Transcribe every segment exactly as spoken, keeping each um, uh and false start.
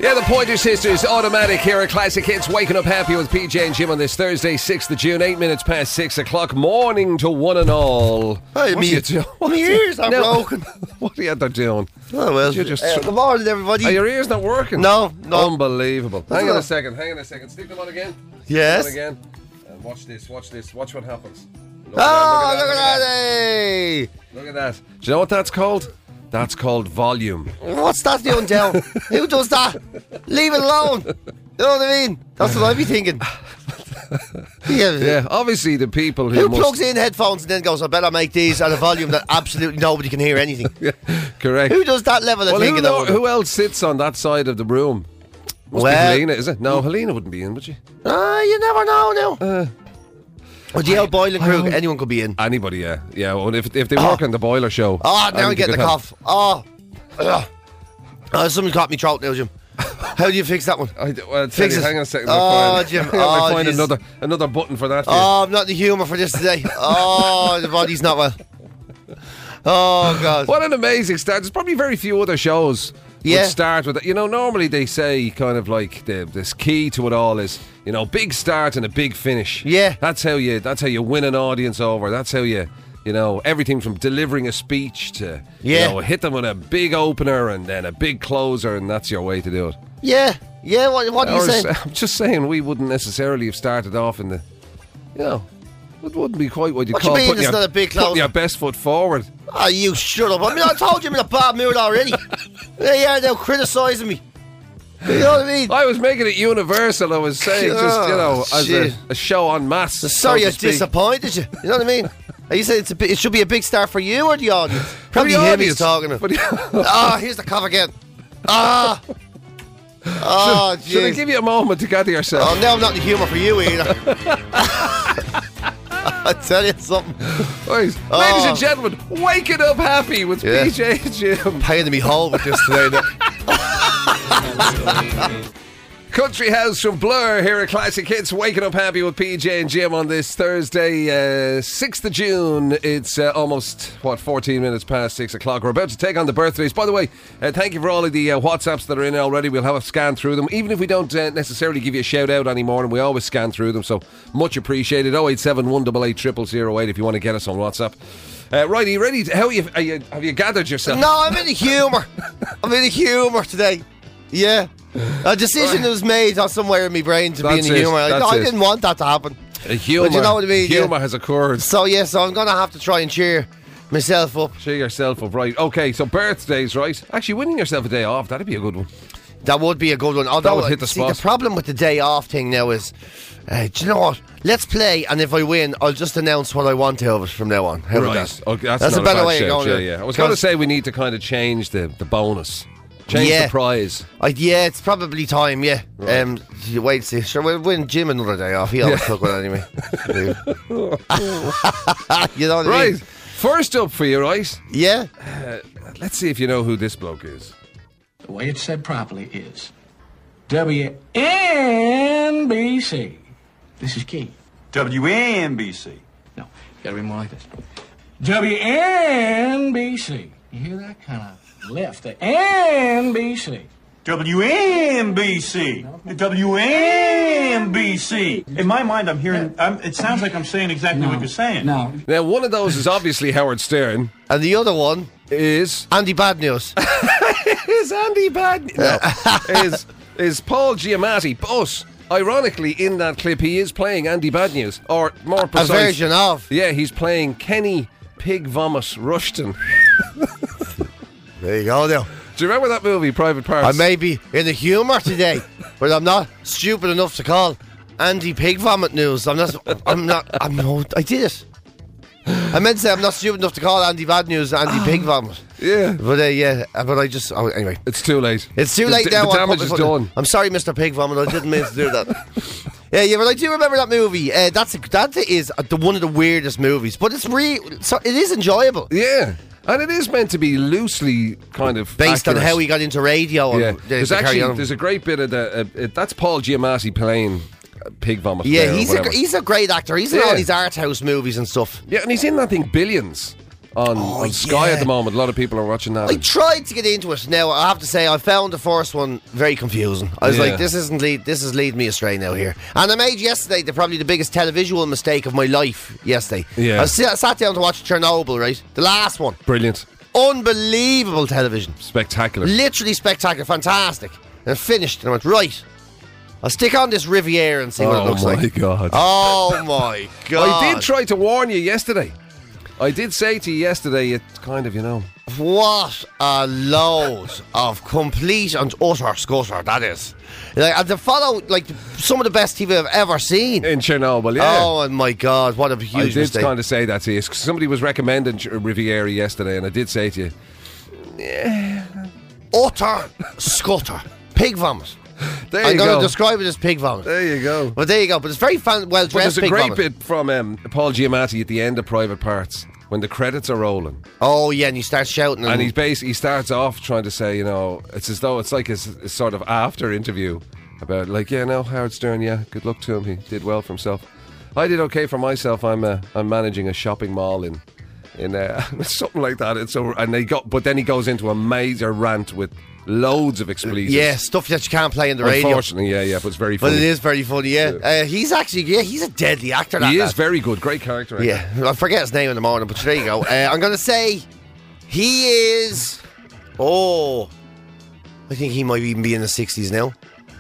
Yeah, the Pointer Sisters, Automatic here at Classic Hits. Waking up happy with P J and Jim on this Thursday, sixth of June, eight minutes past six o'clock. Morning to one and all. Hey, what me, are you doing? my ears are no. broken. What are you there doing? Oh, well. You just uh, good morning, everybody. Are your ears not working? No, no. Unbelievable. That's hang on not- a second, hang on a second. Stick them on again. Yes. Stick them on again. And watch this, watch this. Watch what happens. Look Oh, at that, look at that. Hey. Look at that. Do you know what that's called? That's called volume. What's that doing down? Who does that? Leave it alone. You know what I mean? That's what I'd be thinking. Yeah. Yeah, obviously the people who Who must... plugs in headphones and then goes, I better make these at a volume that absolutely nobody can hear anything? Yeah, correct. Who does that level of Well, who, thinking? know, over? who else sits on that side of the room? Must Well- be Helena, is it? No, Helena wouldn't be in, would she? Ah, you never know now. Uh, With the old boiling I crew, don't- anyone could be in. Anybody, yeah. Yeah, well, if, if they work on the boiler show... Oh, now I I think get they the could have- cough. Oh. Ugh. Oh, something's caught me throat now, Jim. How do you fix that one? I, well, Fix you, it. hang on a second. Oh, I'll find, Jim. hang on, I'll Oh, find jeez. another, another button for that for you. Oh, I'm not in the humour for this today. Oh, the body's not well. Oh, God. What an amazing start. There's probably very few other shows Yeah. would start with it. You know, normally they say kind of like the this key to it all is, you know, big start and a big finish. Yeah. That's how you that's how you win an audience over. That's how you you know, everything from delivering a speech to Yeah. you know, hit them with a big opener and then a big closer, and that's your way to do it. Yeah. Yeah, what, what are you Or saying? s- I'm just saying we wouldn't necessarily have started off in the you know, it wouldn't be quite what you What you call mean putting, it's your, not a big putting closer? your best foot forward. Oh, you shut up. I mean, I told you I'm in a bad mood already. There you are now criticising me. You know what I mean? I was making it universal. I was saying, just you know, Oh, as shit. a, a show on mass. so Sorry to I speak. disappointed you. You know what I mean? Are you saying it's a bit, it should be a big start for you or the audience? For Probably the him audience. he's talking to. For the- Ah, here's the cough again. Ah. Oh, Should I jeez. give you a moment to gather yourself? Oh, now I'm not in the humour for you either. I tell you something. Right. Oh. Ladies and gentlemen, waking up happy with Yeah. P J and Jim. Paying me whole with this today. Now. Country House from Blur here at Classic Hits. Waking up happy with P J and Jim on this Thursday, uh, sixth of June. It's uh, almost, what, fourteen minutes past six o'clock. We're about to take on the birthdays. By the way, uh, thank you for all of the uh, WhatsApps that are in already. We'll have a scan through them. Even if we don't uh, necessarily give you a shout out anymore, and we always scan through them, so much appreciated. oh eight seven, one eight eight, zero zero zero eight if you want to get us on WhatsApp. Uh, right, are you ready? To, how are you, are you? Have you gathered yourself? No, I'm in the humour. I'm in the humour today. Yeah. A decision Right. was made on somewhere in my brain to be in That's the it, humour. I, that's I it. didn't want that to happen. Uh, humour, But you know what I mean, yeah. humour has occurred. So, yeah, so I'm going to have to try and cheer myself up. Cheer yourself up, right? Okay, so birthdays, right? Actually, winning yourself a day off, that'd be a good one. That would be a good one. Although, would hit the see, spot. the problem with the day off thing now is, uh, do you know what? Let's play, and if I win, I'll just announce what I want out of it from now on. How about Right. that? Okay, that's That's not a better bad way of shout, going. Yeah, there. yeah. I was going to Because say we need to kind of change the, the bonus. Change Yeah. the prize. I, yeah, it's probably time, yeah. Right. Um, you wait and see. Sure, we'll win Jim another day off. He always took one anyway. you know what I Right. mean? First up for you, right? Yeah. Uh, let's see if you know who this bloke is. The way it's said properly is W N B C. This is key. W N B C. No, gotta be more like this. W N B C. You hear that? Kind of left. The N B C. W N B C. W N B C. In my mind, I'm hearing. I'm, it sounds like I'm saying exactly what you're saying. No. Now, one of those is obviously Howard Stern. And the other one, Is Andy Bad News. is Andy Bad? No, is is Paul Giamatti? But ironically, in that clip, he is playing Andy Bad News, or more A precise, version of. Yeah, he's playing Kenny Pig Vomit Rushton. There you go now. Do you remember that movie, Private Parts? I may be in the humour today, but I'm not stupid enough to call Andy Pig Vomit News. I'm not. I'm not. I'm no. I did it. I meant to say I'm not stupid enough to call Andy Bad News Andy Pig Vomit. Yeah, But uh, yeah, uh, but I just oh, anyway. it's too late. It's too The- late the, now. The I damage put is my foot in. done. I'm sorry, Mister Pig Vomit. I didn't mean to do that. Yeah, yeah, but I do remember that movie. Uh, that's a, that is the one of the weirdest movies, but it's re so it is enjoyable. Yeah, and it is meant to be loosely kind of Based accurate. on how he got into radio. And Yeah, the- there's the carry actually on. there's a great bit of the. Uh, it, that's Paul Giamatti playing uh, Pig Vomit. Yeah, there or he's a whatever. he's a great actor. He's in Yeah. all these art house movies and stuff. Yeah, and he's in that thing Billions. on, Oh, on Sky yeah. at the moment. A lot of people are watching that. I tried to get into it. Now I have to say I found the first one very confusing. I was Yeah. like, this isn't lead, this is leading me astray now here. And I made yesterday the probably the biggest televisual mistake of my life. Yesterday, Yeah. I, s- I sat down to watch Chernobyl. Right, the last one, Brilliant. unbelievable television, Spectacular. literally spectacular, fantastic. And finished, and I went right. I'll stick on this Riviera and see what it Oh looks my like. God. Oh my god! I did try to warn you yesterday. I did say to you yesterday, it's kind of, you know. What a load of complete and utter scutter that is. Like, and to follow like some of the best T V I've ever seen. In Chernobyl, yeah. Oh my god, what a I huge did mistake. kind of say that to you. Somebody was recommending Ch- Riviera yesterday, and I did say to you, Utter scutter. Pig vomit. there I'm you going go. to describe it as pig vomit. there you go. But there you go. But it's very fan- well But dressed there's a pig great vomit. bit from um, Paul Giamatti at the end of Private Parts when the credits are rolling, Oh yeah, and you start shouting. And, and he's basically he starts off trying to say, you know, it's as though it's like his, his sort of after interview about like, yeah, no, Howard Stern, yeah, good luck to him, he did well for himself. I did okay for myself. I'm uh, I'm managing a shopping mall in in uh, something like that. It's so and they got, but then he goes into a major rant with loads of expletives. yeah, stuff that you can't play in the radio. Unfortunately, yeah, yeah, but it's very But funny. it is very funny. Yeah, uh, he's actually yeah, he's a deadly actor. That He lad. is very good, great character. actor. Yeah, I forget his name in the morning, but there you go. Uh, I'm going to say he is. Oh, I think he might even be in the sixties now.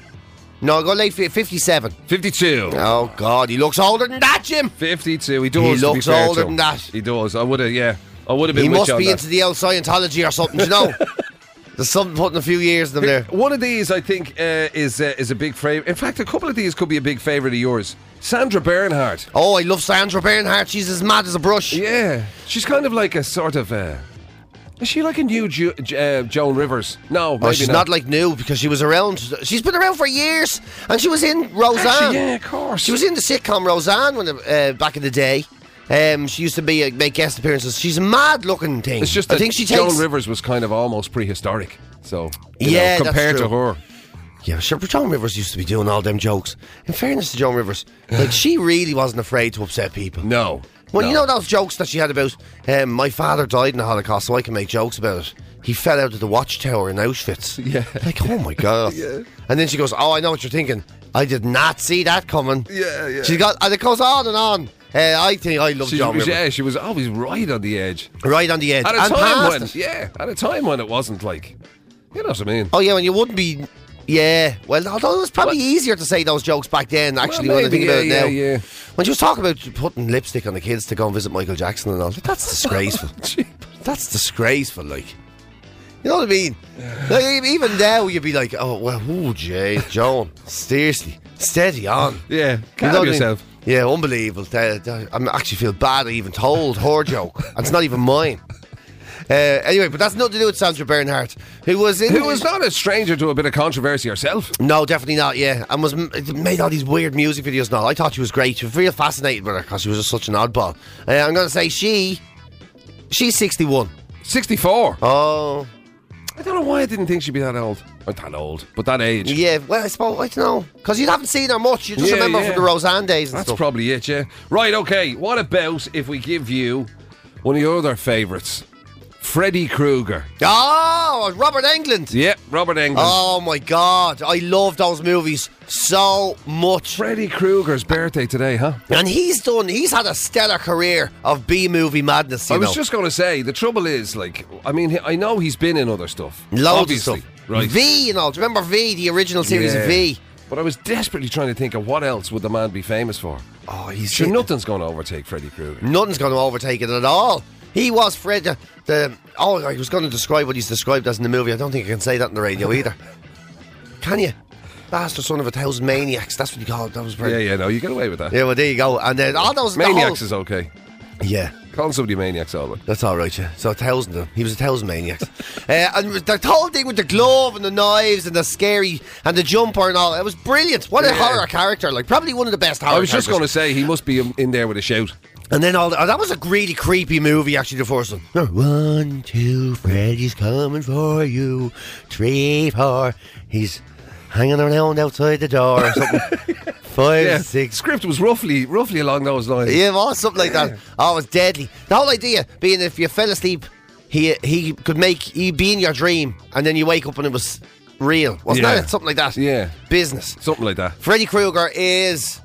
No, I'll go late fi- fifty-seven. fifty-two. Oh, God, he looks older than that, Jim. fifty-two. He does. He to be looks fair older to him. than that. He does. I would have. Yeah, I would have been. He with must you on be that. into the old Scientology or something, do you know? There's something putting a few years in them there. One of these, I think, uh, is uh, is a big favourite. In fact, a couple of these could be a big favourite of yours. Sandra Bernhardt. Oh, I love Sandra Bernhardt. She's as mad as a brush. Yeah, she's kind of like a sort of. Uh, is she like a new Ju- uh, Joan Rivers? No, maybe Oh, she's not like new because she was around. She's been around for years, and she was in Roseanne. Actually, yeah, of course. She was in the sitcom Roseanne when uh, back in the day. Um, she used to be uh, make guest appearances. She's a mad looking thing. It's just I that think she Joan takes. Rivers was kind of almost prehistoric. So you Yeah, know, that's compared to true. her. Yeah, sure. But Joan Rivers used to be doing all them jokes. In fairness to Joan Rivers, like she really wasn't afraid to upset people. No. Well, no. you know those jokes that she had about um, my father died in the Holocaust, so I can make jokes about it. He fell out of the watchtower in Auschwitz. Yeah. Like, oh my god. Yeah. And then she goes, "Oh, I know what you're thinking. I did not see that coming." Yeah, yeah. She got, and it goes on and on. Uh, I think I love She Joan was, Rivers. yeah, she was always right on the edge. Right on the edge. At a and time past when, it. yeah, at a time when it wasn't like, you know what I mean. Oh yeah, when you wouldn't be. Yeah, well, although it was probably Well- easier to say those jokes back then. Actually, Well, when I think maybe, about yeah, it now, yeah, yeah. when she was talking about putting lipstick on the kids to go and visit Michael Jackson and all, that's disgraceful. That's disgraceful, like. You know what I mean? Like, e- even now, you'd be like, "Oh well, oh Jay, Joan, seriously, steady on." Yeah, You calm know what I mean? yourself. Yeah, unbelievable. That- that- I actually feel bad I even told her joke. And it's not even mine. Uh, anyway, but that's nothing to do with Sandra Bernhardt, who was in. Who was not a stranger to a bit of controversy herself. No, definitely not. Yeah, and was m- made all these weird music videos. And all. I thought she was great. She was real fascinated with her because she was just such an oddball. Uh, I'm going to say she, she's sixty-one. sixty-four. Oh, I don't know why I didn't think she'd be that old. Or that old, but that age. yeah. Well, I suppose I don't know because you haven't seen her much. You just Yeah, remember yeah. from the Roseanne days and That's stuff. probably it, yeah. Right, okay. What about if we give you one of your other favourites? Freddy Krueger. Oh, Robert Englund. Yep, Robert Englund. Oh my God, I love those movies so much. Freddy Krueger's birthday today, huh? And he's done. He's had a stellar career of B movie madness. You I was know. just going to say, the trouble is, like, I mean, I know he's been in other stuff. Loads obviously, of stuff. right? V, you know. Do you remember V, the original series Yeah. of V? But I was desperately trying to think of what else would the man be famous for. Oh, he's Sure, nothing's going to overtake Freddy Krueger. Nothing's going to overtake it at all. He was Fred. The, the oh, I was going to describe what he's described as in the movie. I don't think I can say that on the radio either. Can you? Bastard son of a thousand maniacs. That's what you call it. That was Yeah, pretty. yeah, no, you get away with that. Yeah, well, there you go. And then all those the Maniacs whole- is okay. yeah. Calling somebody maniacs all right. That's all right, yeah. So a thousand of them. He was a thousand maniacs. uh, and the whole thing with the glove and the knives and the scary and the jumper and all, it was brilliant. What a Yeah. horror character. Like, probably one of the best horror I was just going to characters. say, he must be in there with a shout. And then all the, oh, that was a really creepy movie, actually, the first one. One, two, Freddy's coming for you. Three, four, he's hanging around outside the door or something. Five, Yeah, six. script was roughly roughly along those lines. Yeah, it was something like that. Oh, it was deadly. The whole idea being if you fell asleep, he he could make he'd be in your dream, and then you wake up and it was real. Wasn't Yeah. that it? Something like that? Yeah. Business. Something like that. Freddy Krueger is.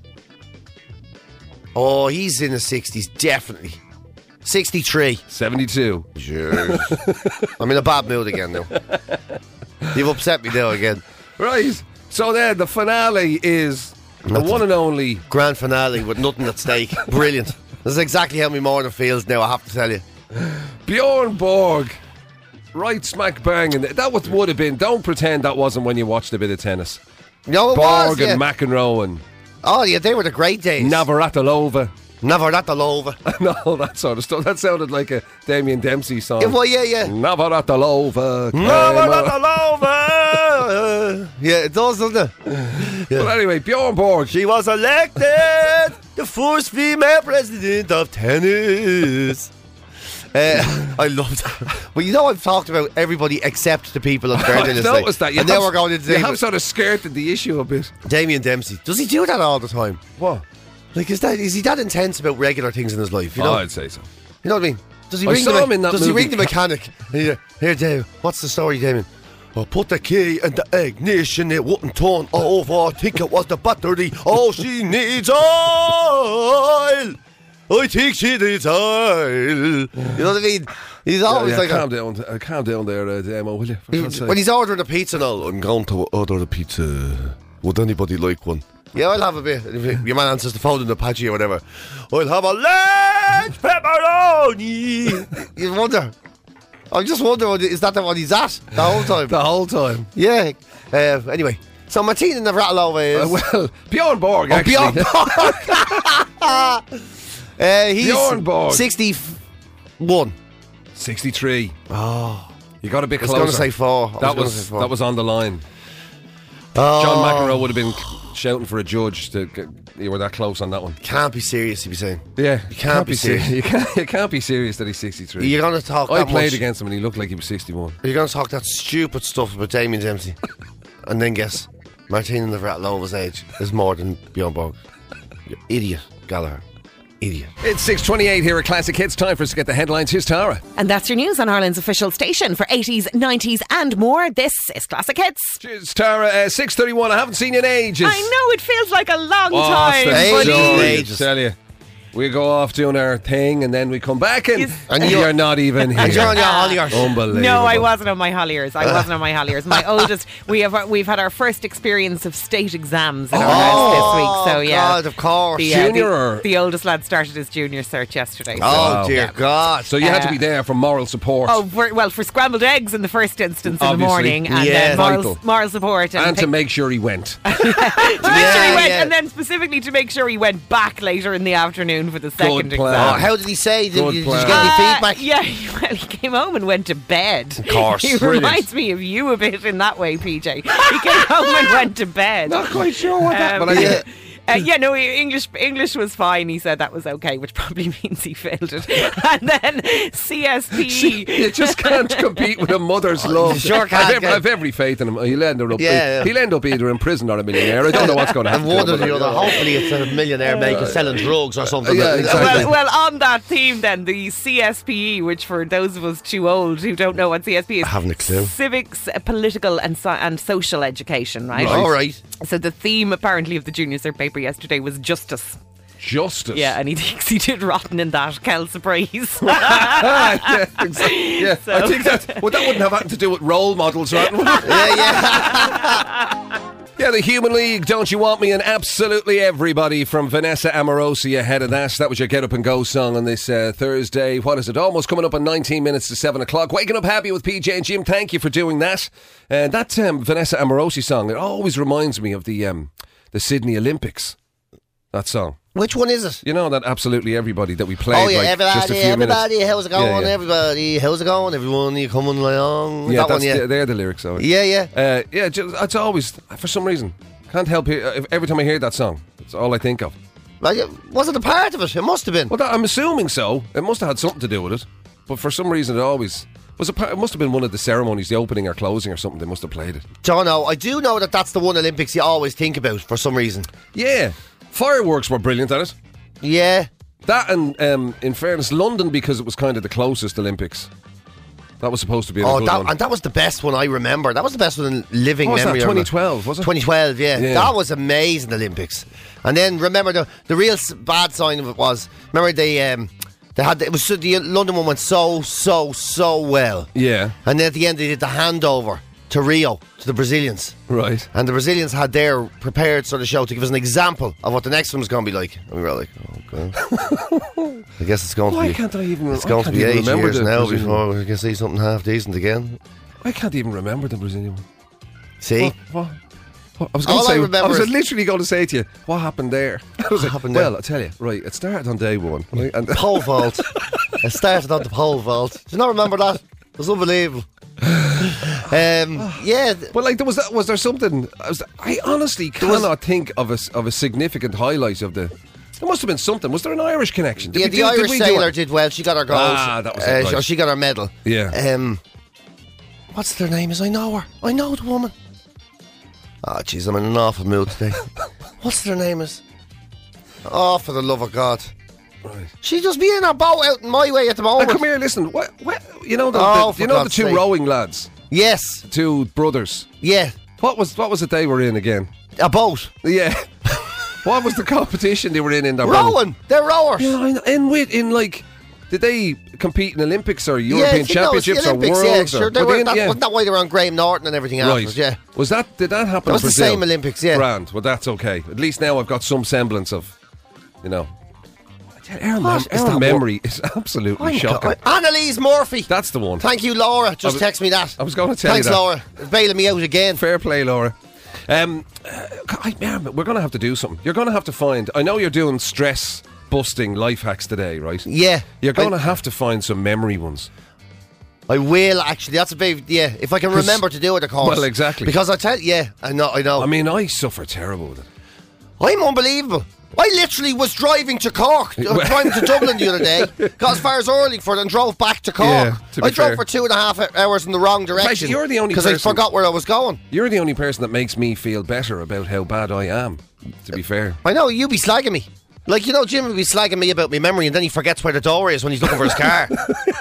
Oh, he's in the sixties, definitely. sixty-three. seventy-two. Sure. I'm in a bad mood again now. You've upset me now again. Right. So then the finale is the Nothing. one and only. Grand finale with nothing at stake. Brilliant. This is exactly how my morning feels now, I have to tell you. Bjorn Borg, right smack bang, and that would would have been. Don't pretend that wasn't when you watched a bit of tennis. No, it Borg was, yeah. and McEnroe and Oh, yeah, they were the great days. Navratilova. Navratilova. No, that sort of stuff. That sounded like a Damien Dempsey song. Yeah, well, yeah, yeah. Navratilova. came Navratilova. Yeah, it does, doesn't it? But anyway, Bjorn Borg. She was elected the first female president of tennis. Uh, I loved that. Well, you know, I've talked about everybody except the people on Fair I've Tennis noticed Day. that. You And have, now we're going into you Damien, have sort of skirted the issue a bit. Damien Dempsey. Does he do that all the time? What? Like, is that is he that intense about regular things in his life? You know, Oh, I'd say so. you know what I mean? Does he I ring saw the, him in that Does movie. he ring the mechanic? Here, here, Dave. What's the story, Damien? I put the key in the ignition, it wouldn't turn over. I think it was the battery. Oh, she needs oil. I think she needs oil. You know what I mean? He's always yeah, like calm a, down, uh, calm down there, uh, Demo, will you? For he- God's sake. when he's ordering a pizza now. I'm going to order a pizza. Would anybody like one? Yeah, I'll have a bit. If your man answers the phone in Apache or whatever, I'll have a large pepperoni. You wonder. I just wonder, is that the one he's at the whole time? the whole time. Yeah. Uh, anyway, so Martina Navratilova is. Uh, well, Bjorn Borg, oh, actually. Bjorn Borg. uh, he's Bjorn Borg. sixty-one. sixty-three. Oh, You got a bit I was closer. going to say four. I That gonna was say four. that was on the line. Oh, John McEnroe would have been shouting for a judge to get, you were that close on that one. Can't be serious, he'd be saying. Yeah, You can't be serious. serious. You can't, you can't be serious that he's sixty-three. You're going to talk I that played much. against him and he looked like he was sixty-one. You're going to talk that stupid stuff about Damien Dempsey. And then guess, Martina Navratilova's age is more than Bjorn Borg. You idiot, Gallagher. Idiot. It's six twenty-eight here at Classic Hits. Time for us to get the headlines. Here's Tara. And that's your news on Ireland's official station for eighties, nineties and more. This is Classic Hits. Cheers, Tara. Uh, six thirty-one. I haven't seen you in ages. I know, it feels like a long Oh, time. it's the Ages, story, ages. I tell you. We go off doing our thing and then we come back and, Yes. and And you're, you're- not even here. And you're on your Hollyers. Unbelievable. No, I wasn't on my Holliers. I wasn't on my Holliers. My oldest, we have we've had our first experience of state exams in our house this week. So yeah, Oh, God, of course. the, uh, Junior the, or- the oldest lad started his junior search yesterday. So. Oh, Wow. dear Yeah. God. So you had to Uh, be there for moral support. Oh, for, well, for scrambled eggs in the first instance in Obviously. the morning, and Yeah. then moral, Vital. moral support, and, and to pick- make sure he went. to make sure Yeah, he went, yeah. and then specifically to make sure he went back later in the afternoon for the second plan. Oh, exam. how did he say? Did, Good did you plan. get any Uh, feedback? Yeah, well, he came home and went to bed. Of course. he Brilliant. reminds me of you a bit in that way, P J. He came home and went to bed. Not quite sure what that Um, but I, yeah. Uh, yeah, no, English English was fine. He said that was okay, which probably means he failed it. And then C S P E. You just can't compete with a mother's love. sure can't I've, every, get- I've every faith in him. He'll end up, Yeah, yeah. he'll end up either in prison or a millionaire. I don't know what's going to And happen. one to or him, the but- other. Hopefully, it's a millionaire making selling drugs or something. Yeah, But- exactly. Well, well, on that theme, then the C S P E, which for those of us too old who don't know what C S P is, I haven't a clue. civics, uh, political, and so- and social education, right? All right. So the theme apparently of the junior cert paper yesterday was justice. Justice. Yeah, and he thinks he did rotten in that. Kel surprise. Ah, yeah, exactly. Yeah, So- I think that well, that wouldn't have anything to do with role models, right? Yeah, yeah. Yeah, the Human League, Don't You Want Me, and absolutely everybody from Vanessa Amorosi ahead of that. That was your Get Up and Go song on this uh, Thursday. What is it? Almost coming up on nineteen minutes to seven o'clock. Waking Up Happy with P J and Jim. Thank you for doing that. Uh, that um, Vanessa Amorosi song, it always reminds me of the um, the Sydney Olympics. That song. Which one is it? You know that absolutely everybody that we played Oh, yeah, like everybody, just a few everybody, minutes. how's it going, Yeah, yeah. everybody, how's it going, everyone, you coming along? Yeah, that that's one, yeah. the, they're the lyrics of it. Yeah, yeah. Uh, yeah, ju- it's always, for some reason, can't help it. uh, Every time I hear that song, it's all I think of. Like, was it a part of it? It must have been. Well, that, I'm assuming so. It must have had something to do with it. But for some reason, it always, Was it, part, it must have been one of the ceremonies, the opening or closing or something. They must have played it. Don't know. I do know that that's the one Olympics you always think about for some reason. Yeah, fireworks were brilliant at it. Yeah. That and, um, in fairness, London, because it was kind of the closest Olympics. That was supposed to be a Oh, good that, one. and that was the best one I remember. That was the best one in living What was that, memory. twenty twelve, was it? twenty twelve, yeah. Yeah. That was amazing, Olympics. And then remember the the real s- bad sign of it was, remember they um, they had it was so, the London one went so so so well. Yeah. And then at the end they did the handover to Rio, to the Brazilians. Right. And the Brazilians had their prepared sort of show to give us an example of what the next one's going to be like. And we were like, oh, okay. I guess it's going Why to be. can't I even? It's I going to can't be even eight remember years the now Brazilian before one. we can see something half decent again. I can't even remember the Brazilian one. See, What? what? what? I was going All to I say. I, remember was is- literally going to say to you, what happened there? I was like, happened well, there? I tell you, right. It started on day one, right? And pole vault. I started on the pole vault. Do you not remember that? It was unbelievable. um, yeah, th- But like, there was that. Was there something? I, was, I honestly was- cannot think of a s- of a significant highlight of the. There must have been something. Was there an Irish connection? Did yeah. we the do- did Irish we do sailor it? did well. She got her goals. Ah, that was it, uh, right. she, she got her medal. Yeah. Um, what's their name? Is I know her. I know the woman. Oh, jeez, I'm in an awful mood today. What's their name? Is? Oh, for the love of God. Right. She just be in her boat out in my way at the Now, moment. come here, listen. What, what, you know the, Oh, the for you know the God's two sake. rowing lads, Yes. the two brothers. Yeah. What was what was it they were in again? A boat. Yeah. What was the competition they were in in their boat? Rowing. They're rowers. Yeah, I know. In with in like, did they compete in Olympics or Yeah, European I think that was the Championships or Olympics, Worlds? yeah, or, sure. They were were, they in- that, yeah. Wasn't that why they were on Graham Norton and everything Right. afterwards? Yeah. Was that did that happen? That was in the Brazil? same Olympics, yeah. Grand. Well, that's okay. At least now I've got some semblance of, you know. Our, What mem- is our that memory is absolutely I'm shocking. go- Annalise Murphy. That's the one. Thank you, Laura. Just I was- text me that. I was going to tell Thanks, you that. Laura. Bailing me out again. Fair play, Laura. Um, uh, I, man, we're going to have to do something. You're going to have to find. I know you're doing stress busting life hacks today, right? Yeah. You're going I, to have to find some memory ones. I will actually. That's a big. Yeah. If I can 'Cause- remember to do it, of course. Well, exactly. Because I tell. Yeah. I know. I know. I mean, I suffer terrible with it. I'm unbelievable. I literally was driving to Cork, uh, Well- driving to Dublin the other day, got as far as Urlingford and drove back to Cork. Yeah, to be I drove fair. for two and a half hours in the wrong direction. you're the only because I person- forgot where I was going. You're the only person that makes me feel better about how bad I am, to be fair. I know, you be slagging me. Like, you know, Jim would be slagging me about my memory and then he forgets where the door is when he's looking for his car.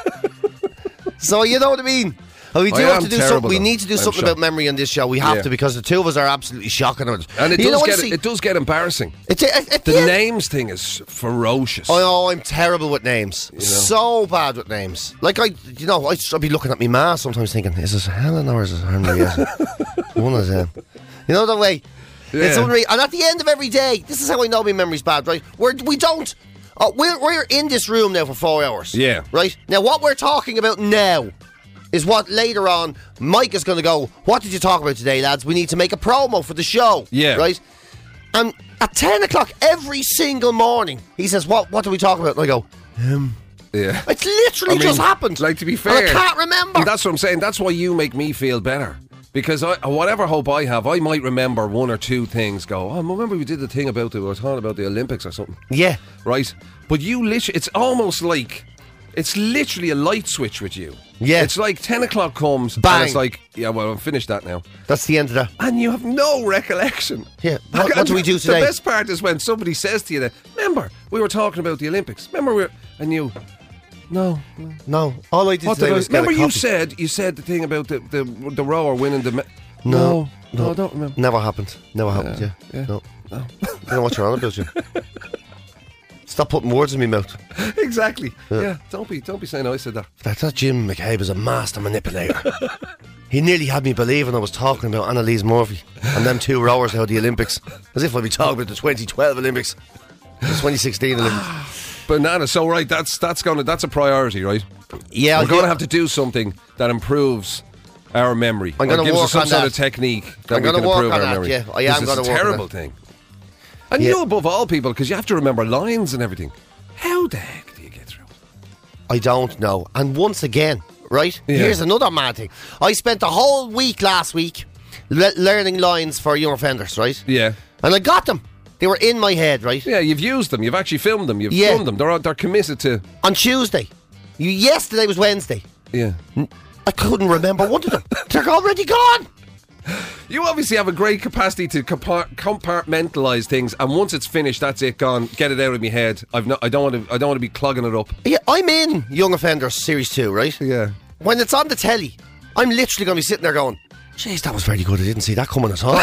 So, you know what I mean? And we do I have am to do terrible, something. We though. need to do I'm something shocked. about memory on this show. We have Yeah. to, because the two of us are absolutely shocking at it. And it You know does what, get see, it does get embarrassing. it's a- at- at The the end- names thing is ferocious. Oh, no, I'm terrible with names. So bad with names. Like, I, you know, I- I'd be looking at my ma sometimes thinking, is this Helen or is this Henrietta? One of them. You know the way? It's Yeah. unreal. And at the end of every day, this is how I know my memory's bad, right? We're, we don't. Uh, we're, we're in this room now for four hours. Yeah. Right? Now, what we're talking about now is what later on Mike is going to go, what did you talk about today, lads? We need to make a promo for the show. Yeah. Right? And at ten o'clock every single morning, he says, what What do we talk about? And I go, Yeah. it's literally I mean, just happened. Like, to be And fair, I can't remember. And that's what I'm saying. That's why you make me feel better. Because I, whatever hope I have, I might remember one or two things. Go, oh, remember we did the thing about the, we were talking about the Olympics or something, Yeah. right? But you literally, it's almost like, it's literally a light switch with you. Yeah. It's like ten o'clock comes, Bang. and it's like, yeah, well, I'm finished that now. That's the end of that. And you have no recollection. Yeah. What, what do we do today? The best part is when somebody says to you that, remember, we were talking about the Olympics. Remember, we were, and you, no. no. No. All I did What today did I- was get a remember you coffee. said you said the thing about the the, the rower winning the. Me- No. no, No. I don't remember. Never happened. Never happened, yeah. yeah. No. No. I don't know what you're on about, you. Stop putting words in my mouth. Exactly. Yeah. Don't be don't be saying I said that. That, that Jim McCabe is a master manipulator. He nearly had me believing I was talking about Annalise Murphy and them two rowers out of the Olympics. As if I'd be talking about the twenty twelve Olympics. The twenty sixteen Olympics. Banana. So right, that's that's gonna that's a priority, right? Yeah, We're I'll going to do- have to do something that improves our memory. I'm or gonna gives work us some on sort that. of technique that I'm we gonna can work improve on our that, memory. yeah. I am 'Cause it's gonna a work on terrible that. thing. And Yeah. you above all people, because you have to remember lines and everything. How the heck do you get through? I don't know. And once again, right? Yeah. Here's another mad thing. I spent a whole week last week le- learning lines for young offenders, right? Yeah. And I got them. They were in my head, right? Yeah, you've used them. You've actually filmed them. You've Yeah. done them. They're they're committed to. On Tuesday. You, yesterday was Wednesday. Yeah. I couldn't remember one of them. They're already gone. You obviously have a great capacity to compart- compartmentalise things, and once it's finished, that's it, gone. Get it out of my head. I've no, I don't want to. I don't want to be clogging it up. Yeah, I'm in Young Offenders Series Two, right? Yeah. When it's on the telly, I'm literally going to be sitting there going, "Jeez, that was very good. I didn't see that coming at all."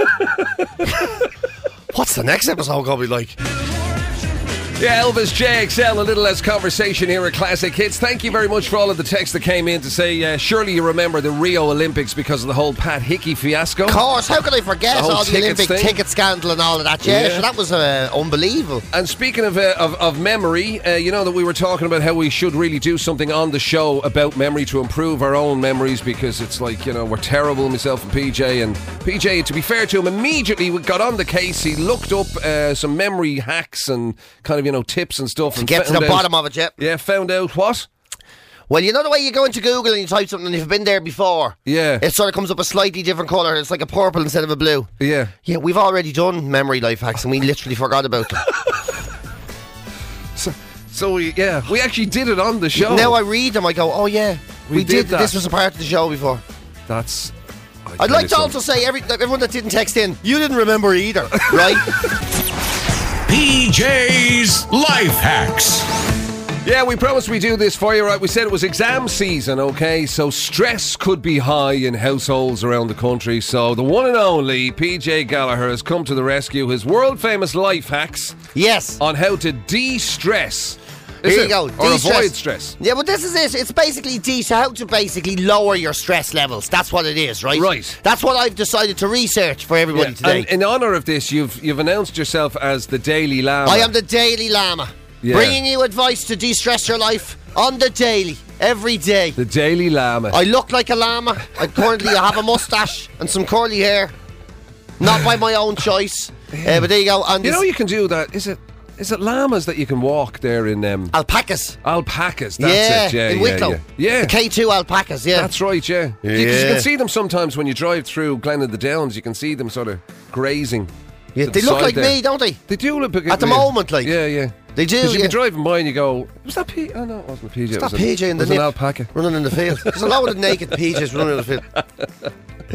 What's the next episode going to be like? Yeah, Elvis J X L, a little less conversation here at Classic Hits. Thank you very much for all of the texts that came in to say, uh, surely you remember the Rio Olympics because of the whole Pat Hickey fiasco. Of course, how could I forget The whole all the tickets Olympic thing. ticket scandal and all of that? Yeah, Yeah. so that was uh, unbelievable. And speaking of, uh, of of memory, uh, you know that we were talking about how we should really do something on the show about memory to improve our own memories, because it's like, you know, we're terrible, myself and P J. And P J, to be fair to him, immediately we got on the case. He looked up uh, some memory hacks and kind of, you know, tips and stuff. To and get to found the out- bottom of it, yeah. Yeah, found out what? Well, you know the way you go into Google and you type something and you've been there before? Yeah. It sort of comes up a slightly different colour. It's like a purple instead of a blue. Yeah. Yeah, we've already done memory life hacks and we literally forgot about them. So, so we, yeah, we actually did it on the show. Now I read them, I go, oh yeah, We we, did did, that. this was a part of the show before. That's... I'd like to also say, every, everyone that didn't text in, you didn't remember either, right? P J's Life Hacks. Yeah, we promised we'd do this for you, right? We said it was exam season, okay? So stress could be high in households around the country. So the one and only P J Gallagher has come to the rescue. His world-famous life hacks Yes. on how to de-stress. Is Here it? you go. Or De-stress. avoid stress. Yeah, but this is it. It's basically de- so how to basically lower your stress levels. That's what it is, right? Right. That's what I've decided to research for everybody today. And in honour of this, you've you've announced yourself as the Daily Llama. I am the Daily Llama. Yeah. Bringing you advice to de-stress your life on the daily, every day. The Daily Llama. I look like a llama. I currently have a mustache and some curly hair. Not by my own choice. Uh, but there you go. And you this- know you can do that. Is it is it llamas that you can walk there in um, alpacas. alpacas? That's yeah, it. Yeah, in yeah, Wicklow. yeah. Yeah. The K two alpacas, yeah. That's right, yeah. Because you Yeah. can see them sometimes when you drive through Glen of the Downs. You can see them sort of grazing. yeah, to they the look side like there. me, don't they? They do look At the moment, like. yeah, yeah. They do, Because you yeah. be driving by and you go, was that P? Oh no, it wasn't a P J. It's it not was an- P J in the it was an nip alpaca. running in the field. There's a lot of naked P Js running in the field.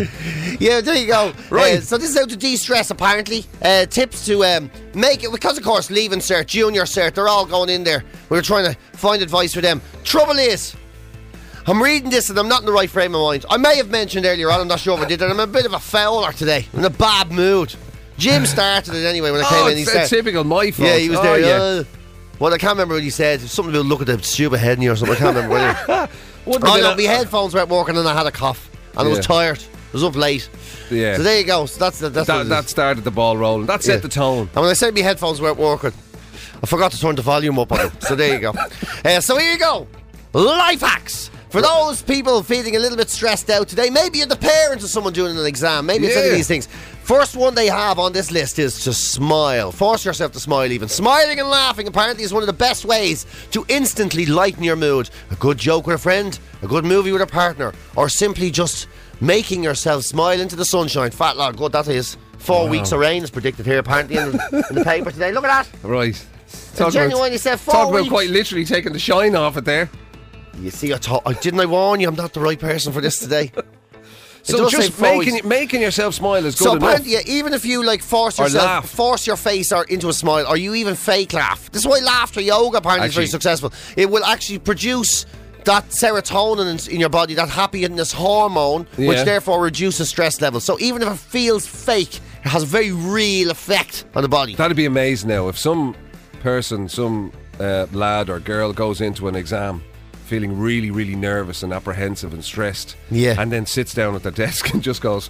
Yeah, there you go. Right. Uh, so this is how to de-stress, apparently. Uh, tips to um, make it, because of course, Leaving Cert, Junior Cert, they're all going in there. We're trying to find advice for them. Trouble is, I'm reading this and I'm not in the right frame of mind. I may have mentioned earlier on, I'm not sure if I did, that I'm a bit of a fowler today. I'm in a bad mood. Jim started it anyway when I came Oh, in. He it's said, uh, typical my fault. yeah, he was Oh, there. yeah. Uh, well, I can't remember what he said. Something about look at the stupid head in you or something. I can't remember what it Wouldn't Oh have no, been my a- headphones weren't working and I had a cough. And I Yeah. was tired. I was up late. Yeah. So there you go. So that's that's what that, it that is. started the ball rolling. That set Yeah. the tone. And when I said my headphones weren't working, I forgot to turn the volume up on them. So there you go. Uh, so here you go. Life hacks. For those people feeling a little bit stressed out today, maybe you're the parent of someone doing an exam, maybe it's any of Yeah. these things. First one they have on this list is to smile. Force yourself to smile even. Smiling and laughing apparently is one of the best ways to instantly lighten your mood. A good joke with a friend, a good movie with a partner, or simply just making yourself smile into the sunshine. Fat lad, good that is. Four weeks of rain is predicted here apparently in the, in the paper today. Look at that. Right. I genuinely said four talk about weeks. quite literally taking the shine off it there. You see, I, thought, I didn't I warn you I'm not the right person for this today. So does say just four making weeks. making yourself smile is good So enough. apparently, yeah, even if you like force Or yourself, laugh. force your face or into a smile, or you even fake laugh. This is why laughter yoga apparently is very Actually- successful. It will actually produce that serotonin in, in your body, that happiness hormone, which Yeah. therefore reduces stress levels. So even if it feels fake, it has a very real effect on the body. That'd be amazing now if some person, some uh, lad or girl goes into an exam feeling really, really nervous and apprehensive and stressed. Yeah. And then sits down at their desk and just goes,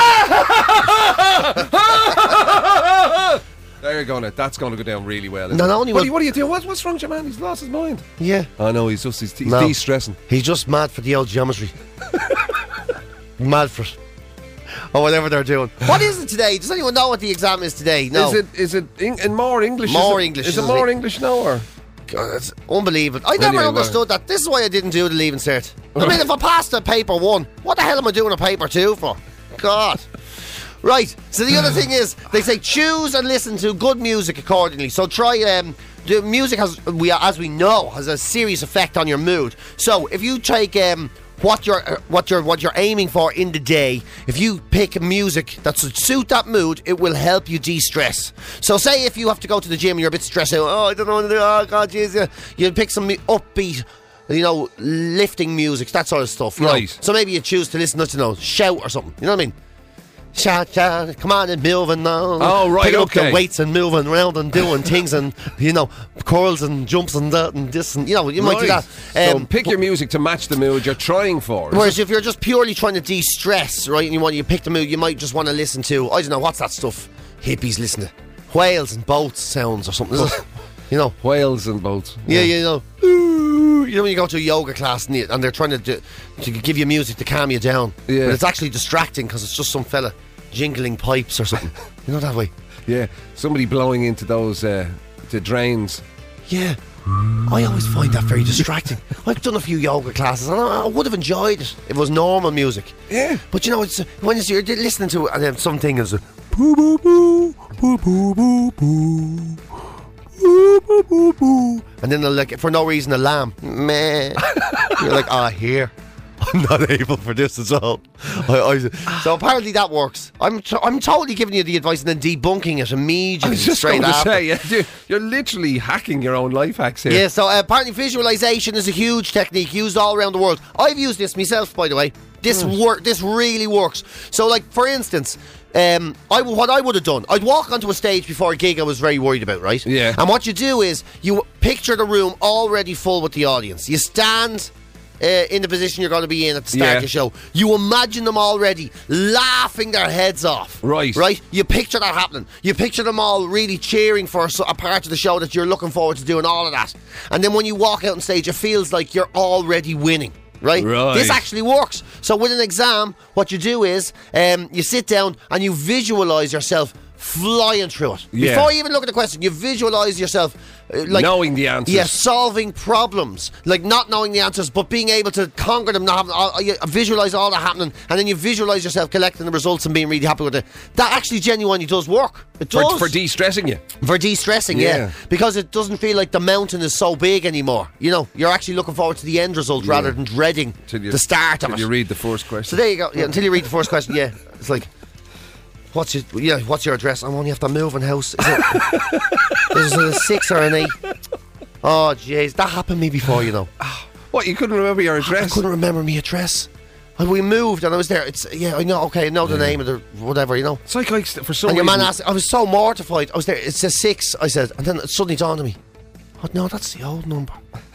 there you're going. That's going to go down really well. isn't Not it? only what, will- do you, what do you do? What, what's wrong with your man? He's lost his mind. Yeah. I know, he's just he's, he's No. de-stressing. He's just mad for the old geometry. Mad for it. Or whatever they're doing. What is it today? Does anyone know what the exam is today? No. Is it is it in, in more English? More is it, English, Is it isn't more it? English now or? God, it's unbelievable. I never Anyway, understood that. This is why I didn't do the Leaving Cert. I mean, if I passed a paper one, what the hell am I doing a paper two for? God. Right. So the other thing is, they say choose and listen to good music accordingly. So try. Um, the music has, we as we know, has a serious effect on your mood. So if you take um, what you're uh, what you're what you're aiming for in the day. If you pick music that would suit that mood, it will help you de-stress. So say if you have to go to the gym and you're a bit stressed out, oh I don't know what to do, oh God jeez, you pick some upbeat, you know, lifting music, that sort of stuff. You right. know? So maybe you choose to listen to, you know, shout or something. You know what I mean? Shout, shout, come on and moving now. Oh, right, Picking okay. up the weights and moving around and doing things and, you know, curls and jumps and that and this and, you know, you might do Right. that. Um, so pick your music to match the mood you're trying for. Whereas if you're just purely trying to de-stress, right, and you want you pick the mood, you might just want to listen to, I don't know, what's that stuff hippies listen to? Whales and boats sounds or something, is it? You know? Whales and boats. Yeah, you know. Ooh, you know when you go to a yoga class and, you, and they're trying to, do, to give you music to calm you down. Yeah. But it's actually distracting because it's just some fella jingling pipes or something. You know that way? Yeah, somebody blowing into those uh, the drains. Yeah. I always find that very distracting. I've done a few yoga classes and I, I would have enjoyed it if it was normal music. Yeah. But you know, it's when it's, you're listening to it and then something is boo boo boo boo boo boo boo boo boo boo boo, and then they're like, for no reason, a lamb. Meh. You're like, ah, here. I'm not able for this at all. I, I, so apparently that works. I'm t- I'm totally giving you the advice and then debunking it I immediately was just straight going to after. say, yeah, you're, you're literally hacking your own life hacks here. Yeah, so uh, apparently visualization is a huge technique used all around the world. I've used this myself, by the way. This work. This really works. So, like, for instance, um, I w- what I would have done, I'd walk onto a stage before a gig I was very worried about, right? Yeah. And what you do is you picture the room already full with the audience. You stand uh, in the position you're going to be in at the start Yeah. of the show. You imagine them already laughing their heads off. Right. Right? You picture that happening. You picture them all really cheering for a, s- a part of the show that you're looking forward to doing, all of that. And then when you walk out on stage, it feels like you're already winning. Right? Right. This actually works. So with an exam, what you do is um, you sit down and you visualise yourself flying through it. Yeah. Before you even look at the question, you visualise yourself uh, like Knowing the answers. Yeah, solving problems, like not knowing the answers, but being able to conquer them. Not having, uh, you visualise all that happening, and then you visualise yourself collecting the results and being really happy with it. That actually genuinely does work. It does For, for de-stressing you. for de-stressing, yeah. Yeah. Because it doesn't feel like the mountain is so big anymore. You know, you're actually looking forward to the end result rather than dreading Till you- the start of till it. you read the first So question. there you go. Yeah, until you read the first question, yeah, it's like, what's your yeah, what's your address? I'm only after moving house. Is it, is it a six or an eight? Oh, jeez, that happened to me before, you know. What, you couldn't remember your I address? couldn't remember my address. And we moved, and I was there. It's yeah, I know. Okay, I know the name of the whatever, you know. It's like, like for some And your reason... man asked, I was so mortified. I was there, it says six, I said, and then it suddenly dawned on me, oh no, that's the old number.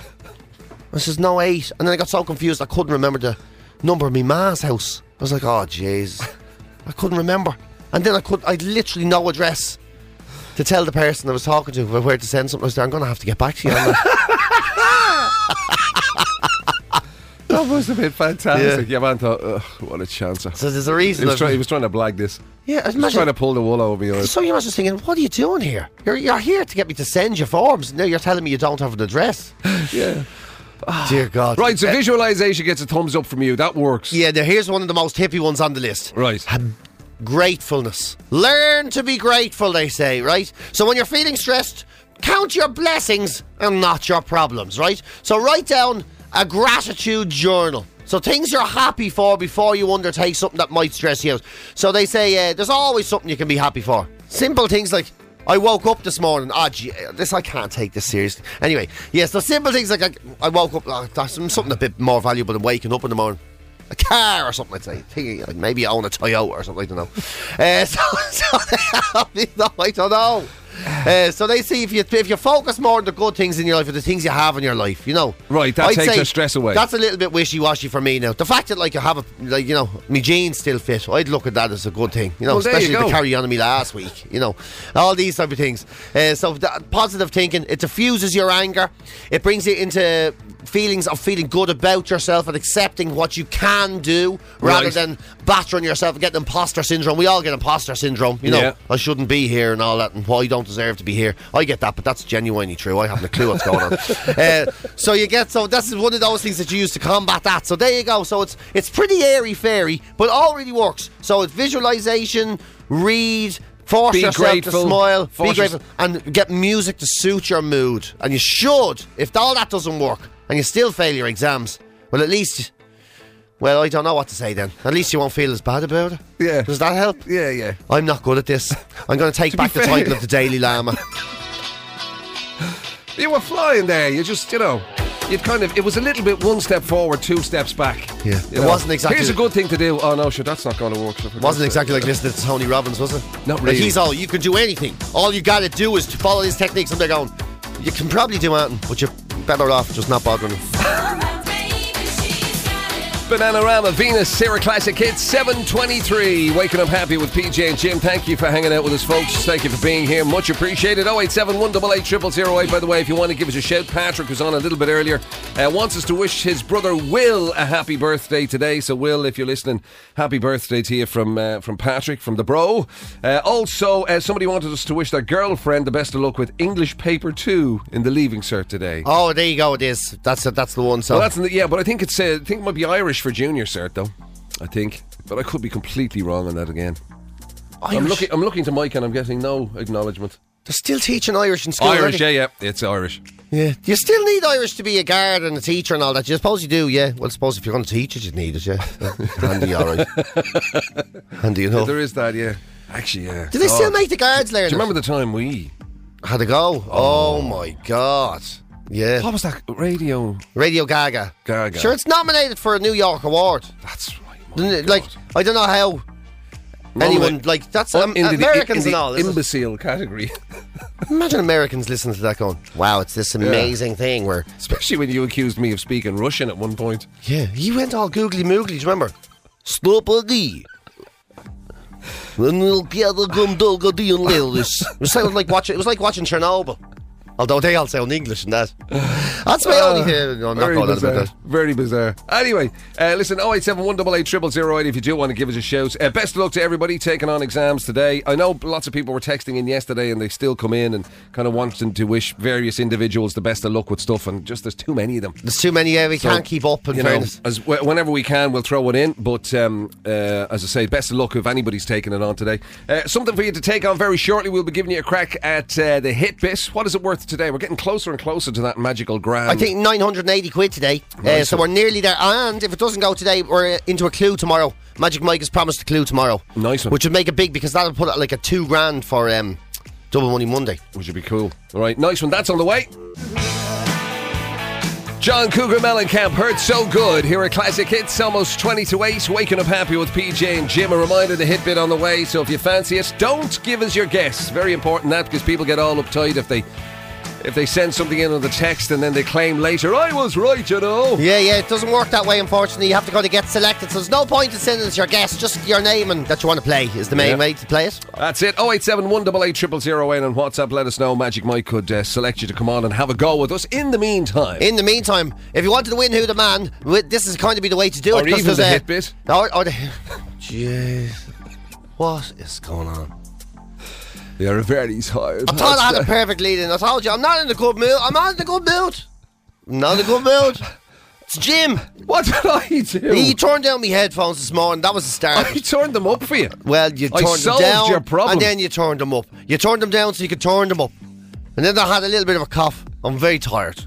I says, no, eight. And then I got so confused I couldn't remember the number of my ma's house. I was like, oh jeez, I couldn't remember. And then I could, I literally no address to tell the person I was talking to where to send something. I was there, I'm going to have to get back to you on that. That must have been fantastic. Yeah. Yeah, man thought, ugh, what a chance. So there's a He reason. was, I've- try, he was trying to blag this. yeah, He was imagine. trying to pull the wool over me. So you must be thinking, what are you doing here? You're, you're here to get me to send you forms. Now you're telling me you don't have an address. Yeah. Dear God. Right, so Uh, visualisation gets a thumbs up from you. That works. Yeah, now here's one of the most hippie ones on the list. Right. Gratefulness. Learn to be grateful, they say, right? So when you're feeling stressed, count your blessings and not your problems, right? So write down a gratitude journal. So things you're happy for before you undertake something that might stress you out. So they say uh, there's always something you can be happy for. Simple things like, I woke up this morning. Ah, gee, this I can't take this seriously. Anyway, yeah, so simple things like, like I woke up. Uh, that's something a bit more valuable than waking up in the morning. A car or something, I'd say. Thinking, like, maybe I own a Toyota or something. I don't know. Uh, so, so they, no, I don't know. Uh, so they see if you if you focus more on the good things in your life or the things you have in your life, you know. Right, that I'd takes say the stress away. That's a little bit wishy-washy for me now. The fact that like you have a like you know my jeans still fit, I'd look at that as a good thing. You know, Well, there you especially the go. carry on me last week. You know, all these type of things. Uh, so that positive thinking, it diffuses your anger. It brings you into feelings of feeling good about yourself and accepting what you can do rather Right. than battering yourself and getting imposter syndrome. We all get imposter syndrome. You know, Yeah. I shouldn't be here and all that, and why I don't deserve to be here. I get that, but that's genuinely true. I haven't a clue what's going on. uh, so you get so that's one of those things that you use to combat that. So there you go. So it's it's pretty airy fairy, but all really works. So it's visualization, read. Force Be yourself grateful. to smile, Force be grateful, and get music to suit your mood. And you should, if all that doesn't work, and you still fail your exams, well, at least Well, I don't know what to say then. At least you won't feel as bad about it. Yeah. Does that help? Yeah, yeah. I'm not good at this. I'm going to take To back be the fair- title of the Daily Llama. You were flying there. You just, you know, you'd kind of, it was a little bit one step forward, two steps back. Yeah. You It know. wasn't exactly- Here's a good thing to do. Oh, no, sure, that's not going to work. So for God's Wasn't sake. exactly like listening to Tony Robbins, was it? Not Like really. he's all, you can do anything. All you got to do is to follow his techniques. And they're going, you can probably do anything, but you're better off just not bothering. Bananarama, Venus, Sarah Classic Hits, seven twenty-three. Waking up happy with P J and Jim. Thank you for hanging out with us, folks. Thank you for being here. Much appreciated. oh eight seven one eight eight zero zero zero eight. By the way, if you want to give us a shout, Patrick was on a little bit earlier. Uh, wants us to wish his brother Will a happy birthday today. So, Will, if you're listening, happy birthday to you from uh, from Patrick, from the bro. Uh, also, uh, somebody wanted us to wish their girlfriend the best of luck with English Paper two in the Leaving Cert today. Oh, there you go. It is. That's it. That's the one. So Well, that's in the, yeah, but I think it's uh, I think it might be Irish for junior cert though. I think, but I could be completely wrong on that again. I'm Irish. looking. I'm looking to Mike, and I'm getting no acknowledgement. They're still teaching Irish in school. Irish, aren't they? yeah, yeah, it's Irish. Yeah. You still need Irish to be a guard and a teacher and all that. You suppose you do, yeah. Well, I suppose if you're going to teach it, you need it, yeah. Handy, all right. Handy Yeah, enough. there is that, yeah. Actually, yeah. Do they still God. make the guards learn? Do you it? remember the time we? Had to go. Oh, my God. Yeah. What was that? Radio Radio Gaga. Gaga. Sure, it's nominated for a New York award. That's right. Isn't my it? Like, God. I don't know how anyone, Nominate- like, that's Oh, um, in the- Americans in the and all. is it? imbecile category. Imagine Americans listening to that going, wow, it's this amazing thing where, Especially when you accused me of speaking Russian at one point. yeah, you went all googly moogly, do you remember? Stupidly. It sounded like watching, it was like watching Chernobyl. Although they all sound English in that. That's my only thing. No, I'm not Very going on bizarre. about that. Very bizarre. Anyway, uh, listen, oh eight seven one eight eight zero zero zero eight if you do want to give us a shout. Uh, best of luck to everybody taking on exams today. I know lots of people were texting in yesterday and they still come in and kind of wanting to wish various individuals the best of luck with stuff, and just there's too many of them. There's too many, yeah, we So, can't keep up in you know, fairness. as wh- whenever we can, we'll throw it in. But um, uh, as I say, best of luck if anybody's taking it on today. Uh, something for you to take on very shortly. We'll be giving you a crack at uh, the hit bit. What is it worth today? We're getting closer and closer to that magical grand. I think nine hundred eighty quid today. Uh, Nice so one. we're nearly there. And if it doesn't go today, we're uh, into a clue tomorrow. Magic Mike has promised a clue tomorrow. Nice one. Which would make it big because that'll put it like a two grand for um, Double Money Monday. Which would be cool. All right, nice one. That's on the way. John Cougar Mellencamp, Hurt So Good. Here are Classic Hits, almost twenty to eight. Waking up happy with P J and Jim. A reminder, the hit bit on the way. So if you fancy it, don't give us your guess. Very important that, because people get all uptight if they if they send something in on the text and then they claim later, I was right, you know. Yeah, yeah, it doesn't work that way, unfortunately. You have to go to get selected. So there's no point in sending us your guess. Just your name and that you want to play is the main Yeah. way to play it. That's it. oh eight seven one eight eight zero zero zero eight on WhatsApp. Let us know. Magic Mike could uh, select you to come on and have a go with us. In the meantime, In the meantime, if you wanted to win Who the Man, wi- this is kind of be the way to do Or it. 'cause even there's the a- hit bit. Or, or the, jeez. What is going on? you're very tired. I thought I had a perfect lead in. I told you, I'm not in the good mood. I'm not in the good mood. I'm not in the good mood. It's Jim. What did I do? He turned down my headphones this morning. That was the start. I turned them up for you. Well, you I turned them solved down, your problem. and then you turned them up. You turned them down so you could turn them up. And then I had a little bit of a cough. I'm very tired.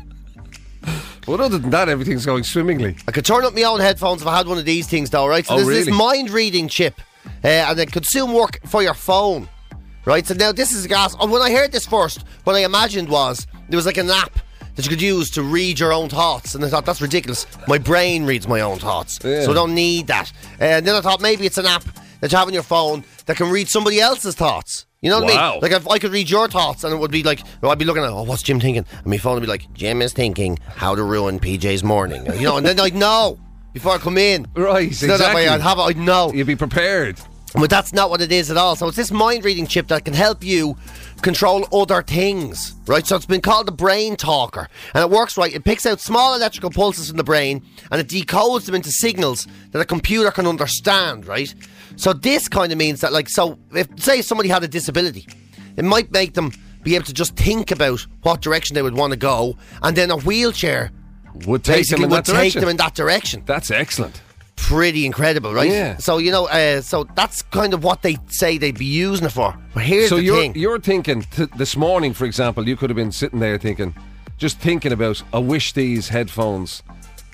But other than that, everything's going swimmingly. I could turn up my own headphones if I had one of these things, though, right? So Oh, there's really? this mind-reading chip, uh, and it could soon work for your phone, right? So now this is a gas. And when I heard this first, what I imagined was there was like an app that you could use to read your own thoughts, and I thought that's ridiculous. My brain reads my own thoughts, Yeah. so I don't need that. Uh, and then I thought maybe it's an app that you have on your phone that can read somebody else's thoughts. You know what I Wow. mean? Like if I could read your thoughts, and it would be like, well, I'd be looking at, oh, what's Jim thinking? And my phone would be like, Jim is thinking how to ruin P J's morning. You know, and then I'd know before I come in. Right, So that way exactly. I'd have it, I'd know. You'd be prepared. But that's not what it is at all. So it's this mind reading chip that can help you control other things, right? So it's been called the Brain Talker, and it works right. It picks out small electrical pulses in the brain and it decodes them into signals that a computer can understand, right? So this kind of means that, like, so if say somebody had a disability, it might make them be able to just think about what direction they would want to go, and then a wheelchair Would take basically them in would that take direction. them in that direction. That's excellent. Pretty incredible, right? Yeah. So you know, uh, so that's kind of what they say they'd be using it for. But here's So the you're thing: you're thinking t- this morning, for example, you could have been sitting there thinking, just thinking about, I wish these headphones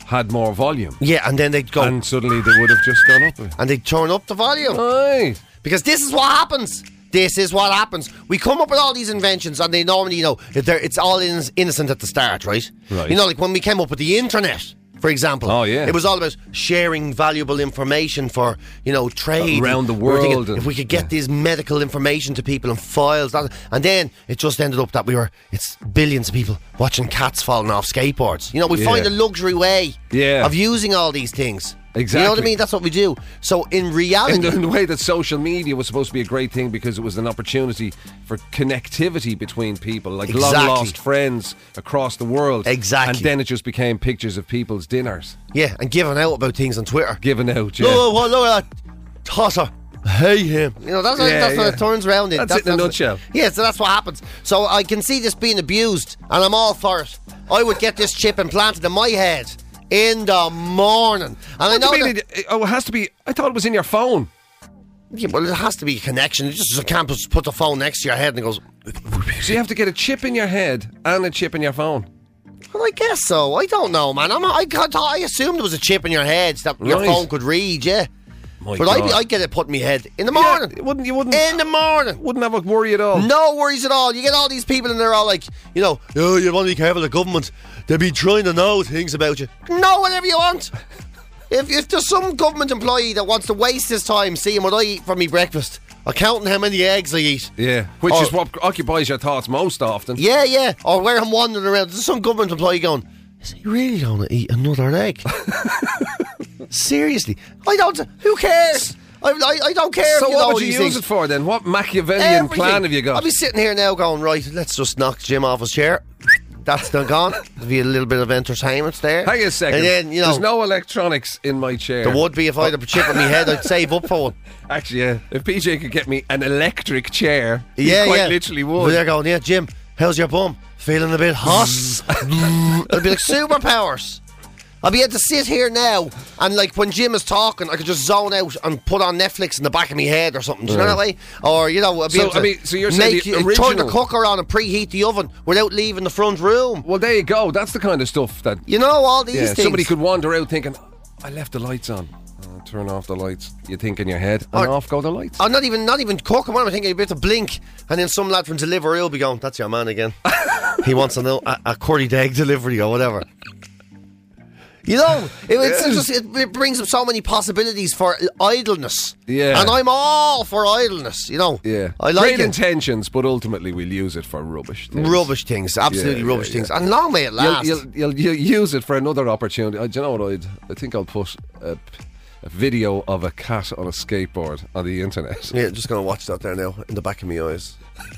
had more volume. Yeah, and then they'd go And suddenly they would have just gone up. and they'd turn up the volume. Right. Because this is what happens. This is what happens. We come up with all these inventions, and they normally, you know, they're- it's all in- innocent at the start, right? Right. You know, like when we came up with the internet, for example. Oh, yeah. It was all about sharing valuable information for, you know, trade. Around the We were thinking, world and- if we could get yeah. this medical information to people and files. That, and then it just ended up that we were, it's billions of people watching cats falling off skateboards. You know, we Yeah. find a luxury way Yeah. of using all these things. You know what Exactly. I mean? That's what we do. So in reality... In the, in the way that social media was supposed to be a great thing because it was an opportunity for connectivity between people, like Exactly. long lost friends across the world. Exactly. And then it just became pictures of people's dinners Yeah, and giving out about things on Twitter. given out. Yeah. Oh, well, look at that tosser. Hate him. You know, that's, what, Yeah, that's what yeah. it turns around in. That's it in a what- nutshell. Yeah, so that's what happens. So I can see this being abused, and I'm all for it. I would get this chip implanted in my head in the morning. And I What know do you mean that, it, oh, it has to be. I thought it was in your phone. yeah, well, it has to be a connection. You just you can't just put the phone next to your head and it goes... So you have to get a chip in your head and a chip in your phone. Well, I guess so. I don't know, man. I'm, I, I assumed there was a chip in your head that your Right. phone could read, yeah. My But I'd, God. I'd get it put in my head in the Yeah, morning. you wouldn't. You wouldn't. In the morning. Wouldn't have a worry at all. No worries at all. You get all these people and they're all like, you know, oh, you want to be careful of the government. They'll be trying to know things about you. Know whatever you want. If, if there's some government employee that wants to waste his time seeing what I eat for me breakfast, or counting how many eggs I eat. Yeah, which Or- is what occupies your thoughts most often. Yeah, yeah. Or where I'm wandering around. There's some government employee going, is he really going to eat another egg? Seriously. I don't... Who cares? I, I, I don't care So if you what know would you these use things. it for then? What Machiavellian Everything. plan have you got? I'll be sitting here now going, right, let's just knock Jim off his chair. That's done gone. There'll be a little bit of entertainment there. Hang on a second. And then, you know, There's no electronics in my chair. there would be if I had a chip on my head, I'd save up for one. Actually, yeah. If P J could get me an electric chair, Yeah, he quite yeah. literally But would. they're going, yeah, Jim, how's your bum? Feeling a bit hot? It'd be like superpowers. I'll be able to sit here now and like when Jim is talking, I could just zone out and put on Netflix in the back of my head or something. Do you know that way? Or, you know, I'll be So, able to I mean, so you're saying make the you- turn the original- cooker on and preheat the oven without leaving the front room. Well, there you go. That's the kind of stuff that You know, all these yeah, things. somebody could wander out thinking, I left the lights on. Oh, turn off the lights. You think in your head, and Or- off go the lights. I'm not even not even cooking. What am I thinking? A bit of blink, and then some lad from delivery will be going, "That's your man again." He wants a, a, a curried egg delivery or whatever. You know, it, it's just it, it brings up so many possibilities for idleness. Yeah. and I'm all for idleness. You know, Yeah. I like Great it. intentions, but ultimately we'll use it for rubbish things. Rubbish things, absolutely Yeah, rubbish yeah, things, yeah. and long may it You'll, last. you'll, you'll, you'll use it for another opportunity. Uh, do you know what I'd? I think I'll put a, a video of a cat on a skateboard on the internet. Yeah, just gonna watch that there now in the back of my eyes.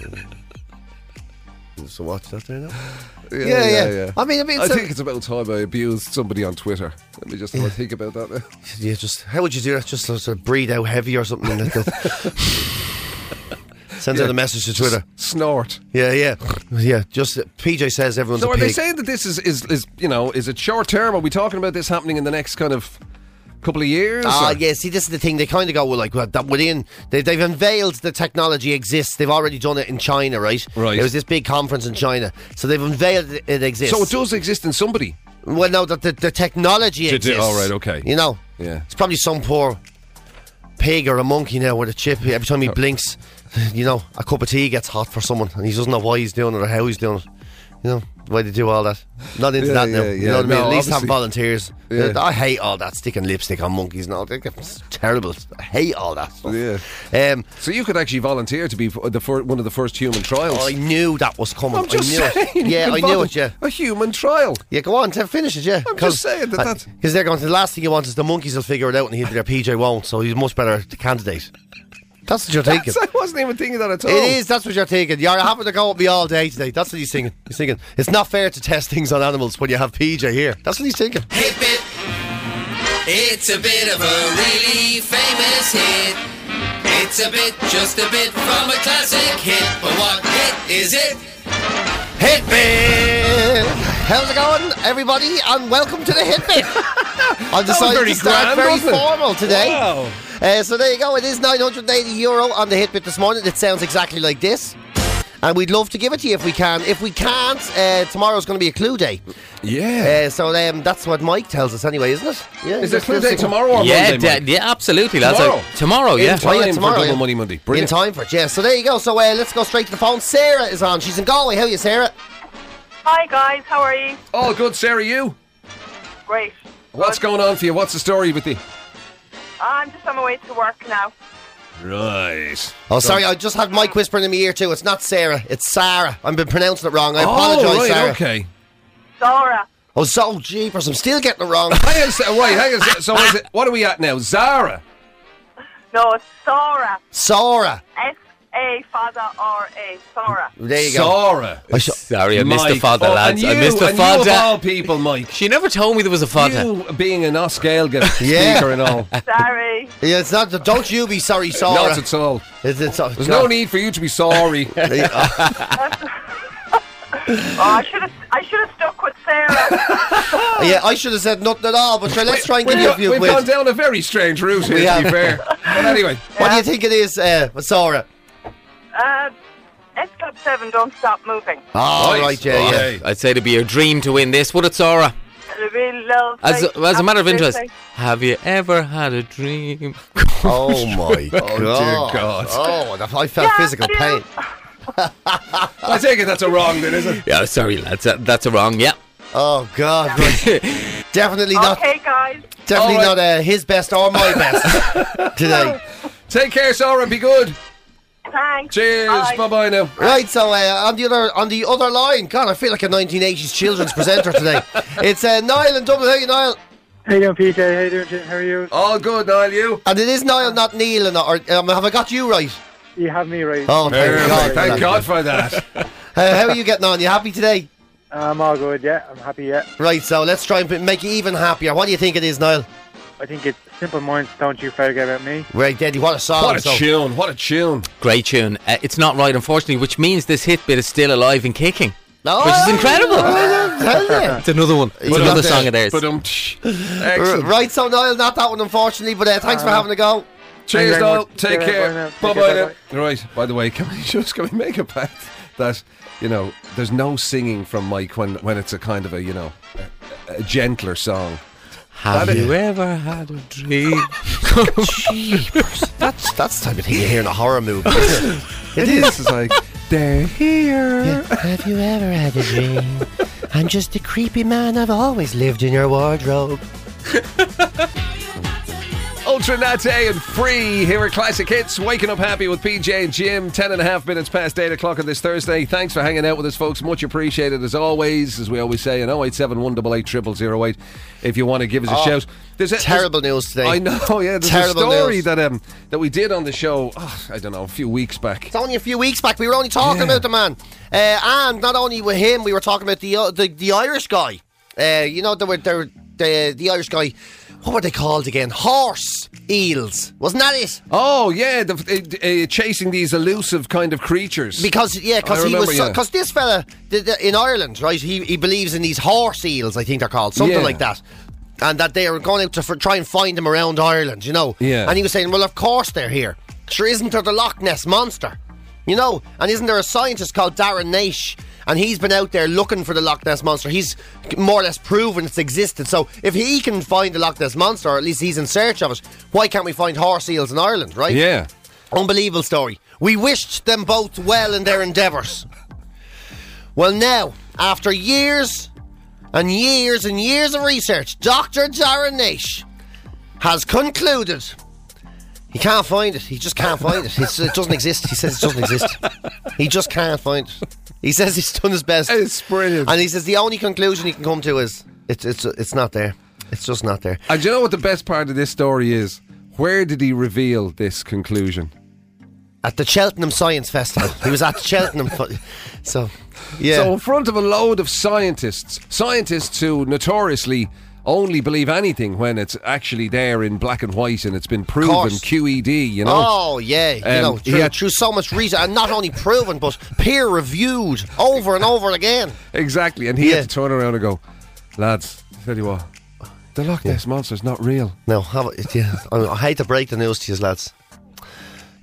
Just watch that there now. Yeah, yeah. I mean, I mean, I so- think it's about time I abused somebody on Twitter. Let me just have a think about that now. Yeah, just how would you do that? Just sort of breathe out heavy or something like that. Send out Yeah. a message to Twitter. Snort. Yeah, yeah, yeah. Just uh, P J says everyone's So a are pig. they saying that this is, is, is you know, is it short term? Are we talking about this happening in the next kind of couple of years? Ah, or- yeah. See, this is the thing. They kind of go well, like well, that within they, they've unveiled the technology exists. They've already done it in China, right? Right. There was this big conference in China, so they've unveiled it, it exists. So it does exist in somebody. Well, no, that the, the technology To do- exists. all right, okay. You know, Yeah. it's probably some poor pig or a monkey now with a chip. Every time he blinks, you know, a cup of tea gets hot for someone, and he doesn't know why he's doing it or how he's doing it. You know, why they do all that. Not into Yeah, that now. yeah, You yeah. know what I mean? No, At least have obviously. volunteers. Yeah. I hate all that sticking lipstick on monkeys and all that. It's terrible. I hate all that stuff. Yeah. Um, So you could actually volunteer to be the fir- one of the first human trials. I knew that was coming. I'm just I knew saying. it. Yeah, you I could knew vol- it. Yeah. A human trial. Yeah, go on, to finish it, yeah. I'm just saying that that's- Because they're going to, the last thing you want is the monkeys will figure it out and he'll be their P J won't, so he's a much better candidate. That's what you're thinking. I wasn't even thinking that at all. It is, that's what you're thinking. You're having to go with me all day today. That's what he's thinking. He's thinking, it's not fair to test things on animals when you have P J here. That's what he's thinking. Hip it. It's a bit of a really famous hit. It's a bit, just a bit from a classic hit. But what hit is it? Hit Bit! How's it going, everybody? And welcome to the Hit Bit. I've decided very to start grand, very wasn't it? formal today. Wow. Uh, so there you go. It is nine hundred eighty euro on the Hit Bit this morning. It sounds exactly like this. And we'd love to give it to you if we can. If we can't, uh, tomorrow's going to be a clue day. Yeah. Uh, so um, that's what Mike tells us anyway, isn't it? Yeah. Is there clue day tomorrow or yeah, Monday, Mike? d- yeah, absolutely, lads. Tomorrow? I- tomorrow, yeah. In time Oh, yeah, tomorrow, for Double yeah. Money Monday. In Brilliant. time for it, yeah. So there you go. So uh, let's go straight to the phone. Sarah is on. She's in Galway. How are you, Sarah? Hi guys, how are you? All good, Sarah, you? Great. What's going on for you? What's the story with you? I'm just on my way to work now. Right. Oh, sorry. I just had Mike whispering in my ear too. It's not Sarah. It's Sarah. I've been pronouncing it wrong. I Oh, apologise, right, Sarah. okay. Zara. Oh, so jeepers. I'm still getting it wrong. Hang on, so- wait, hang on. So, so is it, what are we at now? Zara? No, it's Sora. Sora. S A father R A. Sora. There you go. Zara. I sh- Sorry, I missed the Mike. fodder, Oh, lads. and I you, missed the and you of fodder. all people, Mike. She never told me there was a fodder. You being an Oscailga Yeah. speaker and all. Sorry. Yeah, it's not. Don't you be sorry, Sora. Not at all. It's, it's, uh, There's no need for you to be sorry. Oh, I should have. I should have stuck with Sarah. Yeah, I should have said nothing at all. But sure, let's try and give We've, you a few we've quid. gone down a very strange route here, We to have. be fair. But anyway. What do you think it is, uh, Sora? uh, S Club Seven. Don't stop moving. Oh, Nice. right, yeah, yeah. Okay. I'd say it'd be your dream to win this, would it, Sora? It'll be lovely. As a, as a matter of interest, Absolutely. have you ever had a dream? Oh my god! Oh, dear God. Oh, that- I felt Yeah, physical yeah. pain. I take it that's a wrong then, is it? Yeah, sorry, lads. That, that's a wrong, yeah. Oh god! Right. Definitely not. Okay, guys. Definitely All right. not uh, his best or my best today. Take care, Sarah. Be good. Thanks. Cheers. Bye. Bye bye now. Right, so uh, on the other on the other line, God, I feel like a nineteen eighties children's presenter today. It's uh, Niall in Dublin. How are you, Niall? How you doing, P J? How you doing, Jim? How are you? All good, Niall. You? And it is Niall, not Neil. And, or, um, have I got you right? You have me right. Oh, thank Perfect. God. for Thank that. God for that. Uh, how are you getting on? You happy today? I'm all good, yeah. I'm happy, yeah. Right, so let's try and p- make you even happier. What do you think it is, Niall? I think it's Simple Minds, Don't You Forget About Me. Right, Daddy, what a song. What a so. tune. What a tune. Great tune. Uh, it's not right, unfortunately, which means this hit bit is still alive and kicking. Oh, Which is incredible. oh, tell you. It's another one. It's But another not song there. of theirs. But um, R- excellent. Right, so Niall, not that one, unfortunately, but uh, thanks for having a go. Cheers, very Niall. much. Take Yeah, care. bye now. Bye Take bye care, now. Right. By the way, can we just can we make a pact that you know there's no singing from Mike when when it's a kind of a you know a, a gentler song. Have That you is- ever had a dream? Jeepers. That's, that's the type of thing you hear in a horror movie, isn't it? It is. It's like they're here. Have you ever had a dream? I'm just a creepy man. I've always lived in your wardrobe. Ultra Nate and Free here at Classic Hits. Waking up happy with P J and Jim. Ten and a half minutes past eight o'clock on this Thursday. Thanks for hanging out with us, folks. Much appreciated as always. As we always say, an oh eight seven one eight eight zero zero zero eight if you want to give us a Oh, shout. There's a, Terrible news today. I know, yeah. There's Terrible a story news. that um that we did on the show. Oh, I don't know, a few weeks back. It's only a few weeks back. We were only talking Yeah. about the man. Uh, and not only with him, we were talking about the uh, the, the Irish guy. Uh, you know, they were, they were, the, the Irish guy, what were they called again? Horse eels. Wasn't that it? Oh yeah, the, uh, uh, chasing these elusive kind of creatures. Because yeah, because I he remember, was yeah. because this fella the, the, in Ireland, right? He he believes in these horse eels. I think they're called something Yeah. like that, and that they are going out to for, try and find them around Ireland. You know. Yeah. And he was saying, well, of course they're here. Sure, isn't there the Loch Ness monster? You know, and isn't there a scientist called Darren Naish? And he's been out there looking for the Loch Ness monster. He's more or less proven it's existed. So if he can find the Loch Ness monster, or at least he's in search of it, why can't we find horse eels in Ireland, right? Yeah. Unbelievable story. We wished them both well in their endeavours. Well, now, after years and years and years of research, Doctor Darren Naish has concluded he can't find it. He just can't find it. It's, it doesn't exist. He says it doesn't exist. He just can't find it. He says he's done his best. It's brilliant. And he says the only conclusion he can come to is it's it's it's not there. It's just not there. And do you know what the best part of this story is? Where did he reveal this conclusion? At the Cheltenham Science Festival. He was at Cheltenham. fu- So, yeah. So in front of a load of scientists, scientists who notoriously only believe anything when it's actually there in black and white and it's been proven course. Q E D, you know. Oh, yeah. You Um, know, he through, had- through so much research, and not only proven, but peer reviewed over and over again. Exactly. And he Yeah. had to turn around and go, lads, tell you what, the Loch Ness monster's not real. No, have it, yeah. I, I hate to break the news to you, lads. You know,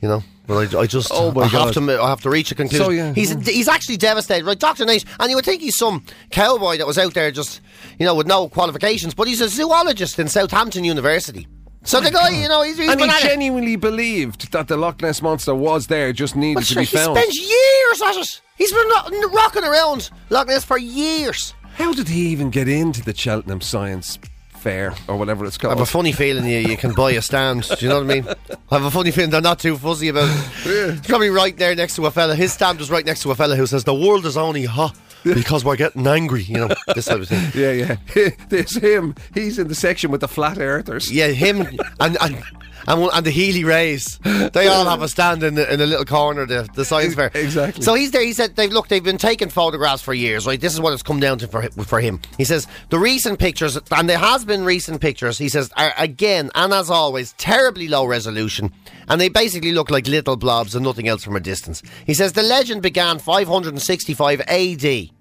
But I, I just, Oh my I have God. to, I have to reach a conclusion. So, yeah. He's he's actually devastated, right? Doctor Nate, and you would think he's some cowboy that was out there just, you know, with no qualifications, but he's a zoologist in Southampton University. So the guy, you know, he's, he's And he been at it. genuinely believed that the Loch Ness Monster was there, just needed But to sure, be he found. spends years at it. He's been ro- rocking around Loch Ness for years. How did he even get into the Cheltenham Science Fair or whatever it's I called? have a funny feeling you, you can buy a stand. Do you know what I mean? I have a funny feeling they're not too fussy about it. It's probably right there next to a fella. His stand was right next to a fella who says the world is only hot because we're getting angry. You know, this type of thing. Yeah, yeah. There's him. He's in the section with the flat earthers. Yeah, him and and and, one- and the Healy Rays. They all have a stand in the, in a little corner, the, the science fair. Exactly. So he's there. He said, "They've look. They've been taking photographs for years, right? This is what it's come down to for for him." He says the recent pictures, and there has been recent pictures. He says are again and as always terribly low resolution, and they basically look like little blobs and nothing else from a distance. He says the legend began five hundred sixty-five A D.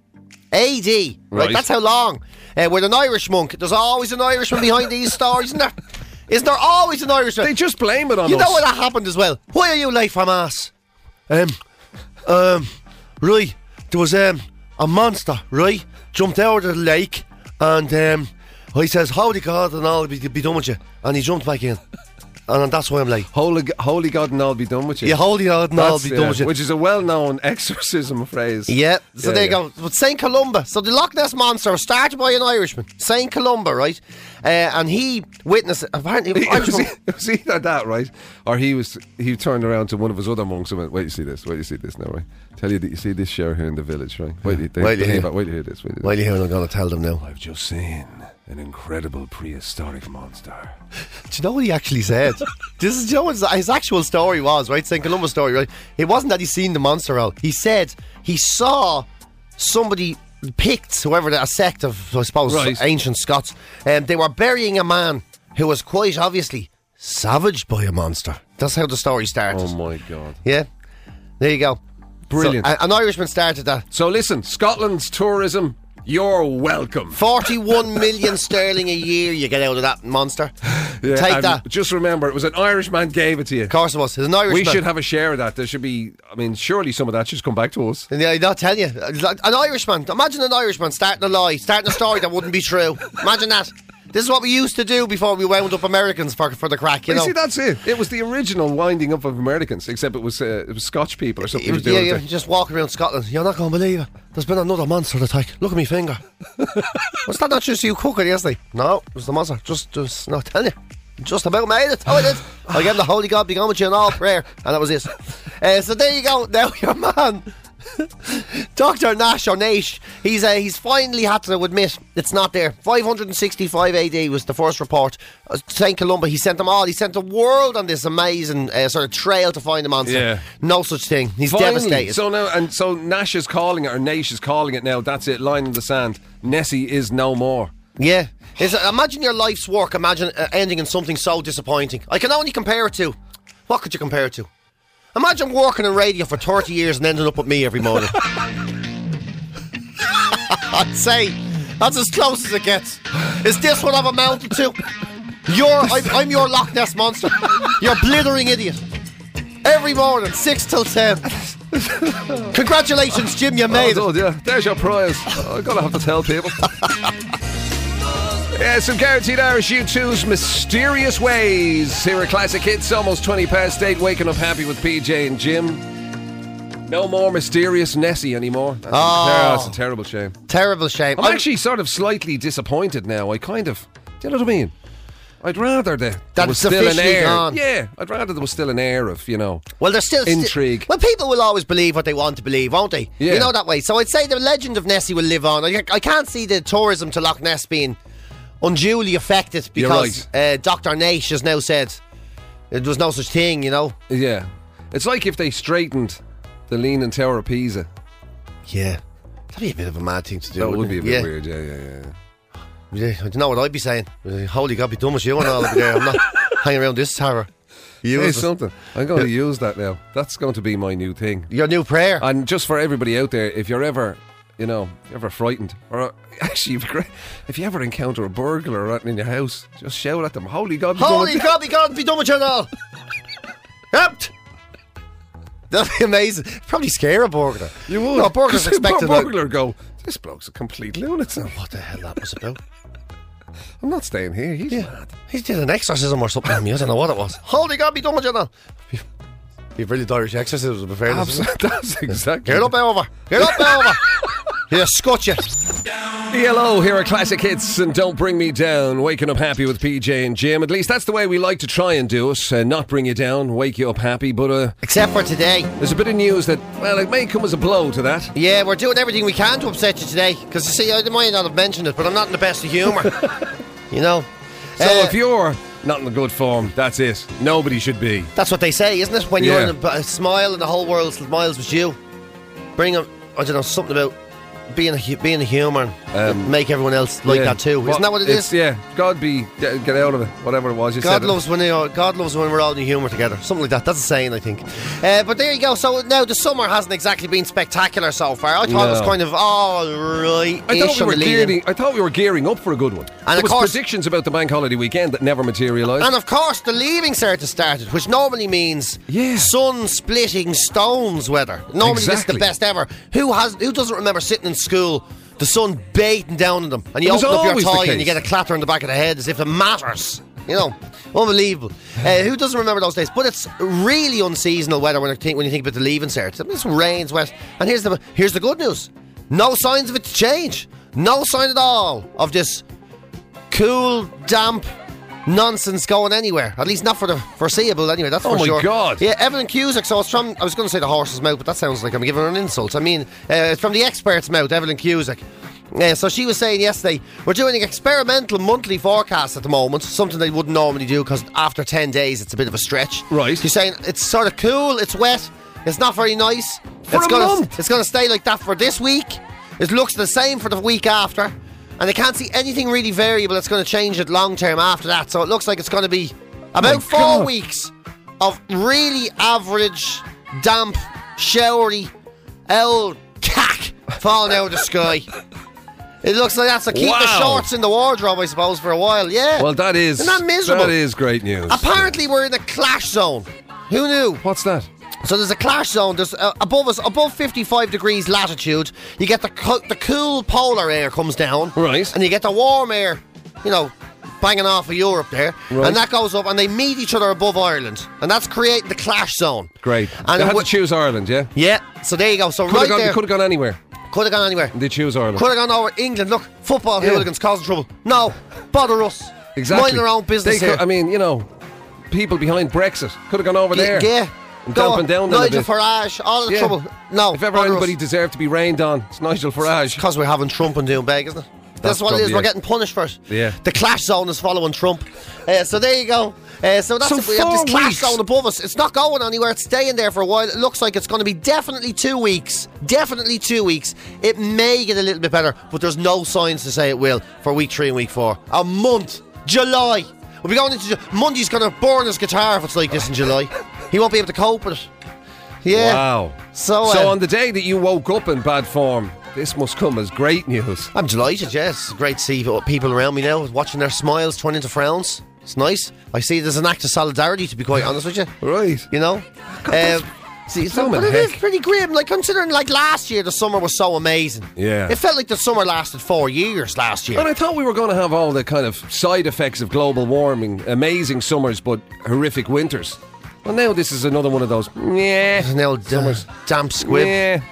A D, right? Right. That's how long. Uh, with an Irish monk. There's always an Irishman behind these stories, isn't there? Isn't there always an Irishman? They just blame it on You us. know what happened as well? Why are you late for mass? Um, um, right. There was um a monster, right? Jumped out of the lake, and um, he says, "Holy God, and I'll be, be done with you," and he jumped back in, and that's why I'm late. Holy, holy God, and I'll be done with you. Yeah, holy God, and I'll That's- be done yeah, with you. Which is a well-known exorcism phrase. Yeah, so Yeah, there you yeah. go. But Saint Columba. So the Loch Ness Monster was started by an Irishman, Saint Columba, right? Uh, and he witnessed it. Apparently, It was, Irishman, it was either that, right? Or he was he turned around to one of his other monks and went, "Wait, you see this? Wait, you see this now, right? Tell you that you see this share here in the village, right? Wait, you- they, Wait, you they- hear- but wait, you hear this. Wait, you Why do you hear I'm going to tell them now? I've just seen an incredible prehistoric monster. Do you know what he actually said? This is, you know what his, his actual story was, right? Saint Columba's story, right? It wasn't that he seen the monster out. He said he saw somebody, Picts, whoever, a sect of, I suppose, Right. ancient Scots, and they were burying a man who was quite obviously savaged by a monster. That's how the story started. Oh my God! Yeah, there you go. Brilliant. So, a- an Irishman started that. So listen, Scotland's tourism, you're welcome. forty-one million sterling a year you get out of that monster. Yeah, Take and that. Just remember, it was an Irishman gave it to you. Of course it was. It's an Irishman. We should have a share of that. There should be, I mean, surely some of that should come back to us. And I'll tell you, an Irishman. Imagine an Irishman starting a lie, starting a story that wouldn't be true. Imagine that. This is what we used to do before we wound up Americans for for the crack. You You know. see, that's it. It was the original winding up of Americans, except it was uh, it was Scotch people or something. It who was- were doing yeah, it. yeah, just walking around Scotland. You're not going to believe it. There's been another monster attack. Look at me finger. Was that not just you cooking yesterday? No, it was the monster. Just, just, no, tell you. Just about made it. How I did. I gave the Holy God be gone with you in all prayer. And that was it. Uh, so there you go. Now your man, Doctor Nash or Nash, he's uh, he's finally had to admit it's not there. five hundred sixty-five A D was the first report. Uh, Saint Columba, he sent them all. He sent the world on this amazing uh, sort of trail to find the monster. Yeah. No such thing. He's Finally. devastated. So now, and so Nash is calling it, or Nash is calling it now. That's it. Line in the sand. Nessie is no more. Yeah. It's, uh, imagine your life's work. Imagine uh, ending in something so disappointing. I can only compare it to. What could you compare it to? Imagine working in radio for thirty years and ending up with me every morning. I'd say that's as close as it gets. Is this what I've amounted to? You're, I'm, I'm your Loch Ness monster. You're blithering idiot. Every morning, six till ten. Congratulations, Jim, you made oh, it. Yeah, there's your prize. Oh, I'm gonna have to tell people. Yeah, some guaranteed Irish U two's Mysterious Ways. Here are Classic Hits, almost twenty past eight, waking up happy with P J and Jim. No more Mysterious Nessie anymore. That's, Oh. a, that's a terrible shame. Terrible shame. I'm actually sort of slightly disappointed now. I kind of, do you know what I mean? I'd rather the, there That was it's still an officially air. gone. Yeah, I'd rather there was still an air of, you know, Well, there's still intrigue. Sti- well, people will always believe what they want to believe, won't they? Yeah. You know that way. So I'd say the legend of Nessie will live on. I, I can't see the tourism to Loch Ness being unduly affected You're because uh, Doctor Nash has now said there was no such thing, you know? Yeah. It's like if they straightened the Leaning Tower of Pisa. Yeah. That'd be a bit of a mad thing to do. That would wouldn't be a it? bit yeah. weird, yeah, yeah, yeah. Yeah, I don't know what I'd be saying. Uh, Holy God, be done with you and all over there. I'm not hanging around this tower. Say Use it. something. I'm going to use that now. That's going to be my new thing. Your new prayer. And just for everybody out there, if you're ever, you know, if you're ever frightened, or uh, actually, if you- if you ever encounter a burglar or anything in your house, just shout at them, Holy God, be done Holy with- God, be God, be done with you and all. Yep. That'd be amazing. Probably scare a burglar. You would. No, a burglar's 'Cause a expected. burglar go, this bloke's a complete lunatic. What the hell that was about? I'm not staying here. He's Yeah. mad. He did an exorcism or something on me. I don't know what it was. Holy God, be done with you now. Be brilliant Irish exorcism, to be fair. Absolutely. That's exactly. Get up over. Get up over. Yeah, scotch you. E L O, here are classic hits and Don't Bring Me Down. Waking up happy with P J and Jim. At least that's the way we like to try and do it. Uh, not bring you down, wake you up happy. But uh, Except for today. there's a bit of news that, well, it may come as a blow to that. Yeah, we're doing everything we can to upset you today. Because, you see, I might not have mentioned it, but I'm not in the best of humour. You know? So Uh, if you're not in the good form, that's it. Nobody should be. That's what they say, isn't it? When Yeah. you're in a, a smile and the whole world smiles with you. Bring a, I don't know, something about being a, hu- being a humour and Um, make everyone else like Yeah. that too. Isn't that what it it's, is? Yeah. God be, get, get out of it. Whatever it was. You God said it. loves when they are, God loves when we're all in humour together. Something like that. That's a saying, I think. Uh, but there you go. So now the summer hasn't exactly been spectacular so far. I thought it was No. kind of all right. I thought we were gearing. I thought we were gearing up for a good one. And there of was course- predictions about the bank holiday weekend that never materialised. And of course, the leaving cert has started, which normally means Yeah. sun-splitting stones weather. Normally, this is Exactly. the best ever. Who has? Who doesn't remember sitting in school, the sun beating down on them, and you It was open up your always the tie and case. you get a clatter in the back of the head as if it matters. You know, unbelievable. Uh, who doesn't remember those days? But it's really unseasonal weather when I think when you think about the leaving cert. I mean, it's rains, wet, and here's the here's the good news: no signs of it to change. No sign at all of this cool, damp nonsense going anywhere. At least not for the foreseeable anyway, that's Oh for my sure. God. Yeah, Evelyn Cusack. So it's from, I was going to say the horse's mouth, but that sounds like I'm giving her an insult. I mean, uh, it's from the expert's mouth, Evelyn Cusack. Uh, so she was saying yesterday, we're doing an experimental monthly forecast at the moment, something they wouldn't normally do because after ten days it's a bit of a stretch. Right. She's saying it's sort of cool, it's wet, it's not very nice. For it's a gonna, month. It's going to stay like that for this week. It looks the same for the week after. And they can't see anything really variable that's going to change it long term after that. So it looks like it's going to be about My four God. weeks of really average, damp, showery, old cack falling out of the sky. It looks like that's to keep the Wow. shorts in the wardrobe, I suppose, for a while. Yeah. Well, that is. Isn't that miserable? That is great news. Apparently, we're in a clash zone. Who knew? What's that? So there's a clash zone. There's uh, above us, above fifty-five degrees latitude. You get the co- the cool polar air comes down, Right. and you get the warm air, you know, banging off of Europe there, Right. and that goes up, and they meet each other above Ireland, and that's creating the clash zone. Great. And they it had wa- to choose Ireland, yeah? Yeah. So there you go. So Could right have gone, there, they could have gone anywhere. could have gone anywhere. They choose Ireland. Could have gone over England. Look, football Yeah. hooligans causing trouble. No, bother us. Exactly. Mind their own business They here. could- I mean, you know, people behind Brexit could have gone over there. Yeah. And Go damping on. down them a Nigel bit. Farage, all the Yeah. trouble. No, If ever bother us. anybody deserved to be rained on, it's Nigel Farage. Because we're having Trump and Doonbeg, isn't it? That's, That's what it is. probably We're it. getting punished for it. Yeah. The clash zone is following Trump. Uh, so there you go. Uh, so that's So it. We have this four clash weeks. zone above us. It's not going anywhere. It's staying there for a while. It looks like it's going to be definitely two weeks. Definitely two weeks. It may get a little bit better, but there's no signs to say it will for week three and week four. A month. July. We'll be going into... Ju- Monday's going to burn his guitar if it's like this in July. He won't be able to cope with it. Yeah. Wow. So, So uh, on the day that you woke up in bad form, this must come as great news. I'm delighted, yes. It's great to see people around me now watching their smiles turn into frowns. It's nice. I see there's an act of solidarity, to be quite honest with you. Right. You know? Um, see, so, blooming but it is heck. pretty grim. Like, considering, like, last year the summer was so amazing. Yeah. It felt like the summer lasted four years last year. And I thought we were going to have all the kind of side effects of global warming, amazing summers but horrific winters. Well, now this is another one of those. Yeah. Now, d- damp squib. Yeah.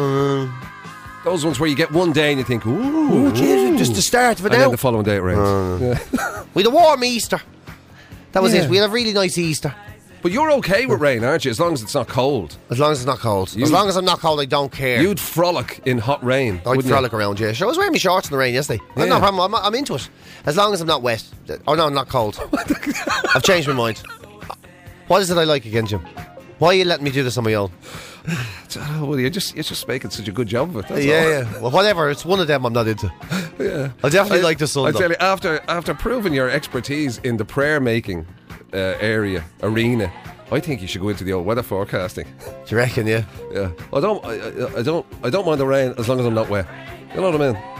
Those ones where you get one day and you think, ooh, Ooh, Jesus, just the start of it and now. then the following day it rains. Yeah. We had a warm Easter. That was Yeah. it. We had a really nice Easter. But you're okay with rain, aren't you? As long as it's not cold. As long as it's not cold. You- as long as I'm not cold, I don't care. You'd frolic in hot rain. I'd wouldn't you? frolic around, yeah. Sure, I was wearing my shorts in the rain yesterday. Yeah. No problem. I'm, I'm into it. As long as I'm not wet. Oh, no, I'm not cold. I've changed my mind. What is it I like again, Jim? Why are you letting me do this on my own? Oh, well, you're just, you're just making such a good job of it. That's yeah, all. yeah. Well, whatever. It's one of them I'm not into. Yeah. I definitely I- like the sun, I though. tell you, after after proving your expertise in the prayer making uh, area arena, I think you should go into the old weather forecasting. Do you reckon, yeah? Yeah. I don't. I, I, I don't. I don't mind the rain as long as I'm not wet. You know what I mean?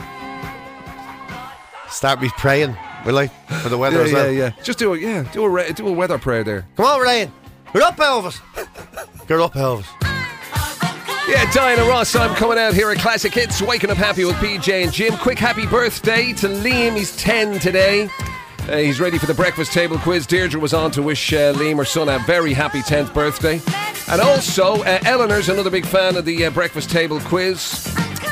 Start me praying. We like for the weather Yeah, as yeah, well. yeah. Just do a yeah. Do a ra- do a weather prayer there. Come on, Ryan. We're up, Elvis. You're up, Elvis. Yeah, Diana Ross, I'm coming out here at Classic Hits, waking up happy with P J and Jim. Quick happy birthday to Liam, he's ten today. Uh, he's ready for the breakfast table quiz. Deirdre was on to wish uh, Liam, her son, a very happy tenth birthday. And also, uh, Eleanor's another big fan of the uh, breakfast table quiz.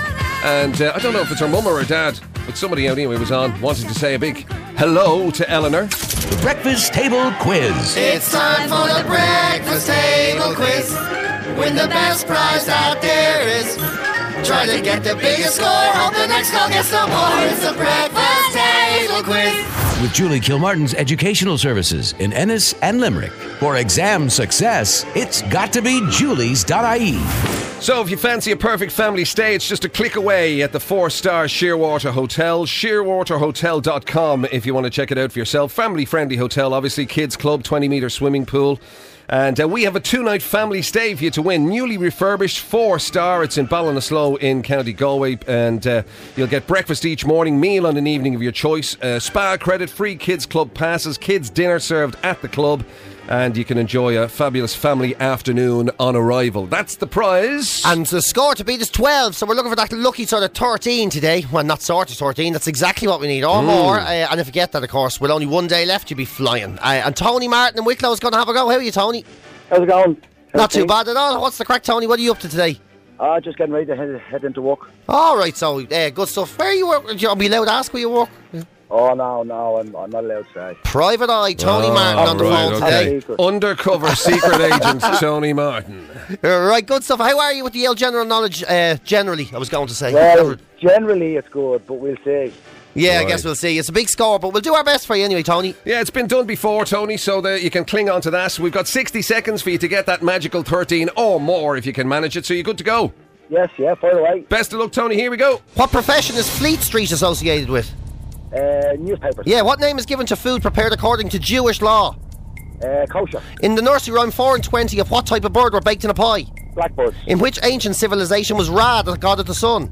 And uh, I don't know if it's her mum or her dad, but somebody out anyway was on, wanted to say a big hello to Eleanor. The breakfast table quiz. It's time for the breakfast table quiz. Win the best prize out there is. Try to get the biggest score. Hope the next call gets no more. It's the breakfast table quiz. With Julie Kilmartin's Educational Services in Ennis and Limerick. For exam success, it's got to be julies dot I E. So if you fancy a perfect family stay, it's just a click away at the four-star Shearwater Hotel, shearwater hotel dot com if you want to check it out for yourself. Family-friendly hotel, obviously, kids club, twenty metre swimming pool. And uh, we have a two-night family stay for you to win. Newly refurbished, four-star. It's in Ballinasloe in County Galway. And uh, you'll get breakfast each morning, meal on an evening of your choice, uh, spa credit, free kids club passes, kids dinner served at the club. And you can enjoy a fabulous family afternoon on arrival. That's the prize. And the score to beat is twelve, so we're looking for that lucky sort of thirteen today. Well, not sort of thirteen, that's exactly what we need, or Mm. more. Uh, and if you get that, of course, with only one day left, you'll be flying. Uh, and Tony Martin in Wicklow is going to have a go. How are you, Tony? How's it going? How's Not too things? bad at all. What's the crack, Tony? What are you up to today? Uh, just getting ready to head, head into work. All right, so uh, good stuff. Where are you working? Are we allowed to ask where you work? Oh, no, no, I'm, I'm not allowed to say. Private Eye, Tony Oh, Martin on the right, phone okay. today. Undercover secret agent Tony Martin. Uh, right, good stuff. How are you with the Yale general knowledge, uh, generally, I was going to say? Well, generally it's good, but we'll see. Yeah, I Right. guess we'll see. It's a big score, but we'll do our best for you anyway, Tony. Yeah, it's been done before, Tony, so that you can cling on to that. We've got sixty seconds for you to get that magical thirteen or more if you can manage it, so you're good to go. Yes, yeah, fire away. Best of luck, Tony. Here we go. What profession is Fleet Street associated with? Uh, newspapers. Yeah, what name is given to food prepared according to Jewish law? Uh, kosher. In the nursery rhyme four and twenty of what type of bird were baked in a pie? Blackbirds. In which ancient civilization was Ra, the god of the sun?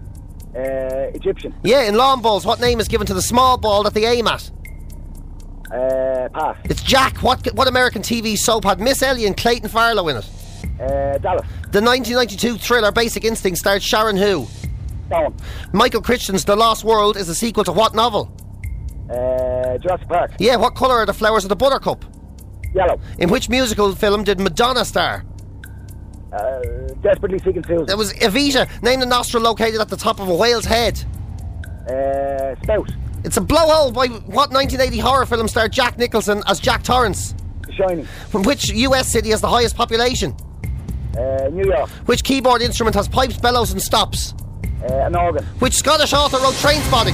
Uh, Egyptian. Yeah, in lawn bowls, what name is given to the small ball that they aim at? Uh, pass. It's Jack. What what American T V soap had Miss Ellie and Clayton Farlow in it? Uh, Dallas. The nineteen ninety-two thriller Basic Instinct starred Sharon who? Dawn. Michael Crichton's The Lost World is a sequel to what novel? Uh, Jurassic Park. Yeah, what colour are the flowers of the buttercup? Yellow. In which musical film did Madonna star? Uh, Desperately Seeking Susan. It was Evita. Name the nostril located at the top of a whale's head. Uh, Spout. It's a blowhole. By what nineteen eighty horror film starred Jack Nicholson as Jack Torrance? The Shining. From which U S city has the highest population? Uh, New York. Which keyboard instrument has pipes, bellows and stops? Uh, an organ. Which Scottish author wrote Trainspotting?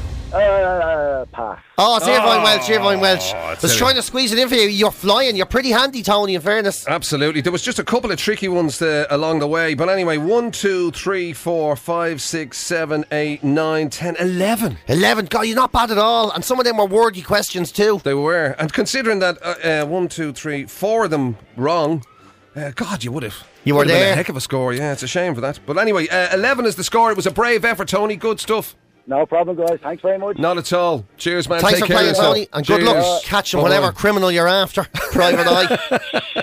Uh, pass. Oh, it's Irvine Oh, Welch, Irvine Welch. I was silly. trying to squeeze it in for you. You're flying. You're pretty handy, Tony, in fairness. Absolutely. There was just a couple of tricky ones uh, along the way. But anyway, one, two, three, four, five, six, seven, eight, nine, ten, eleven. eleven. God, you're not bad at all. And some of them were wordy questions too. They were. And considering that uh, uh, one, two, three, four of them wrong, uh, God, you would have. You were Would have been there. a heck of a score. Yeah, it's a shame for that. But anyway, uh, eleven is the score. It was a brave effort, Tony. Good stuff. No problem, guys. Thanks very much. Not at all. Cheers, man. Thanks Take for care playing, of yourself. Tony. And good luck Cheers. catching Bye-bye. whatever criminal you're after. Private Eye.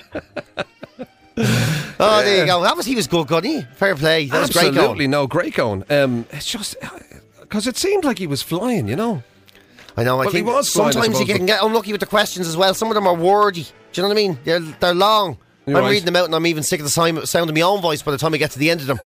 Oh, there you go. That was he was good, wasn't he? Fair play. That was great Absolutely, going. no, great going. Um, it's just because it seemed like he was flying, you know. I know. I Well, he think was flying, I sometimes you suppose, can get unlucky with the questions as well. Some of them are wordy. Do you know what I mean? They're they're long. You're I'm right. reading them out, and I'm even sick of the sound sound of my own voice by the time I get to the end of them.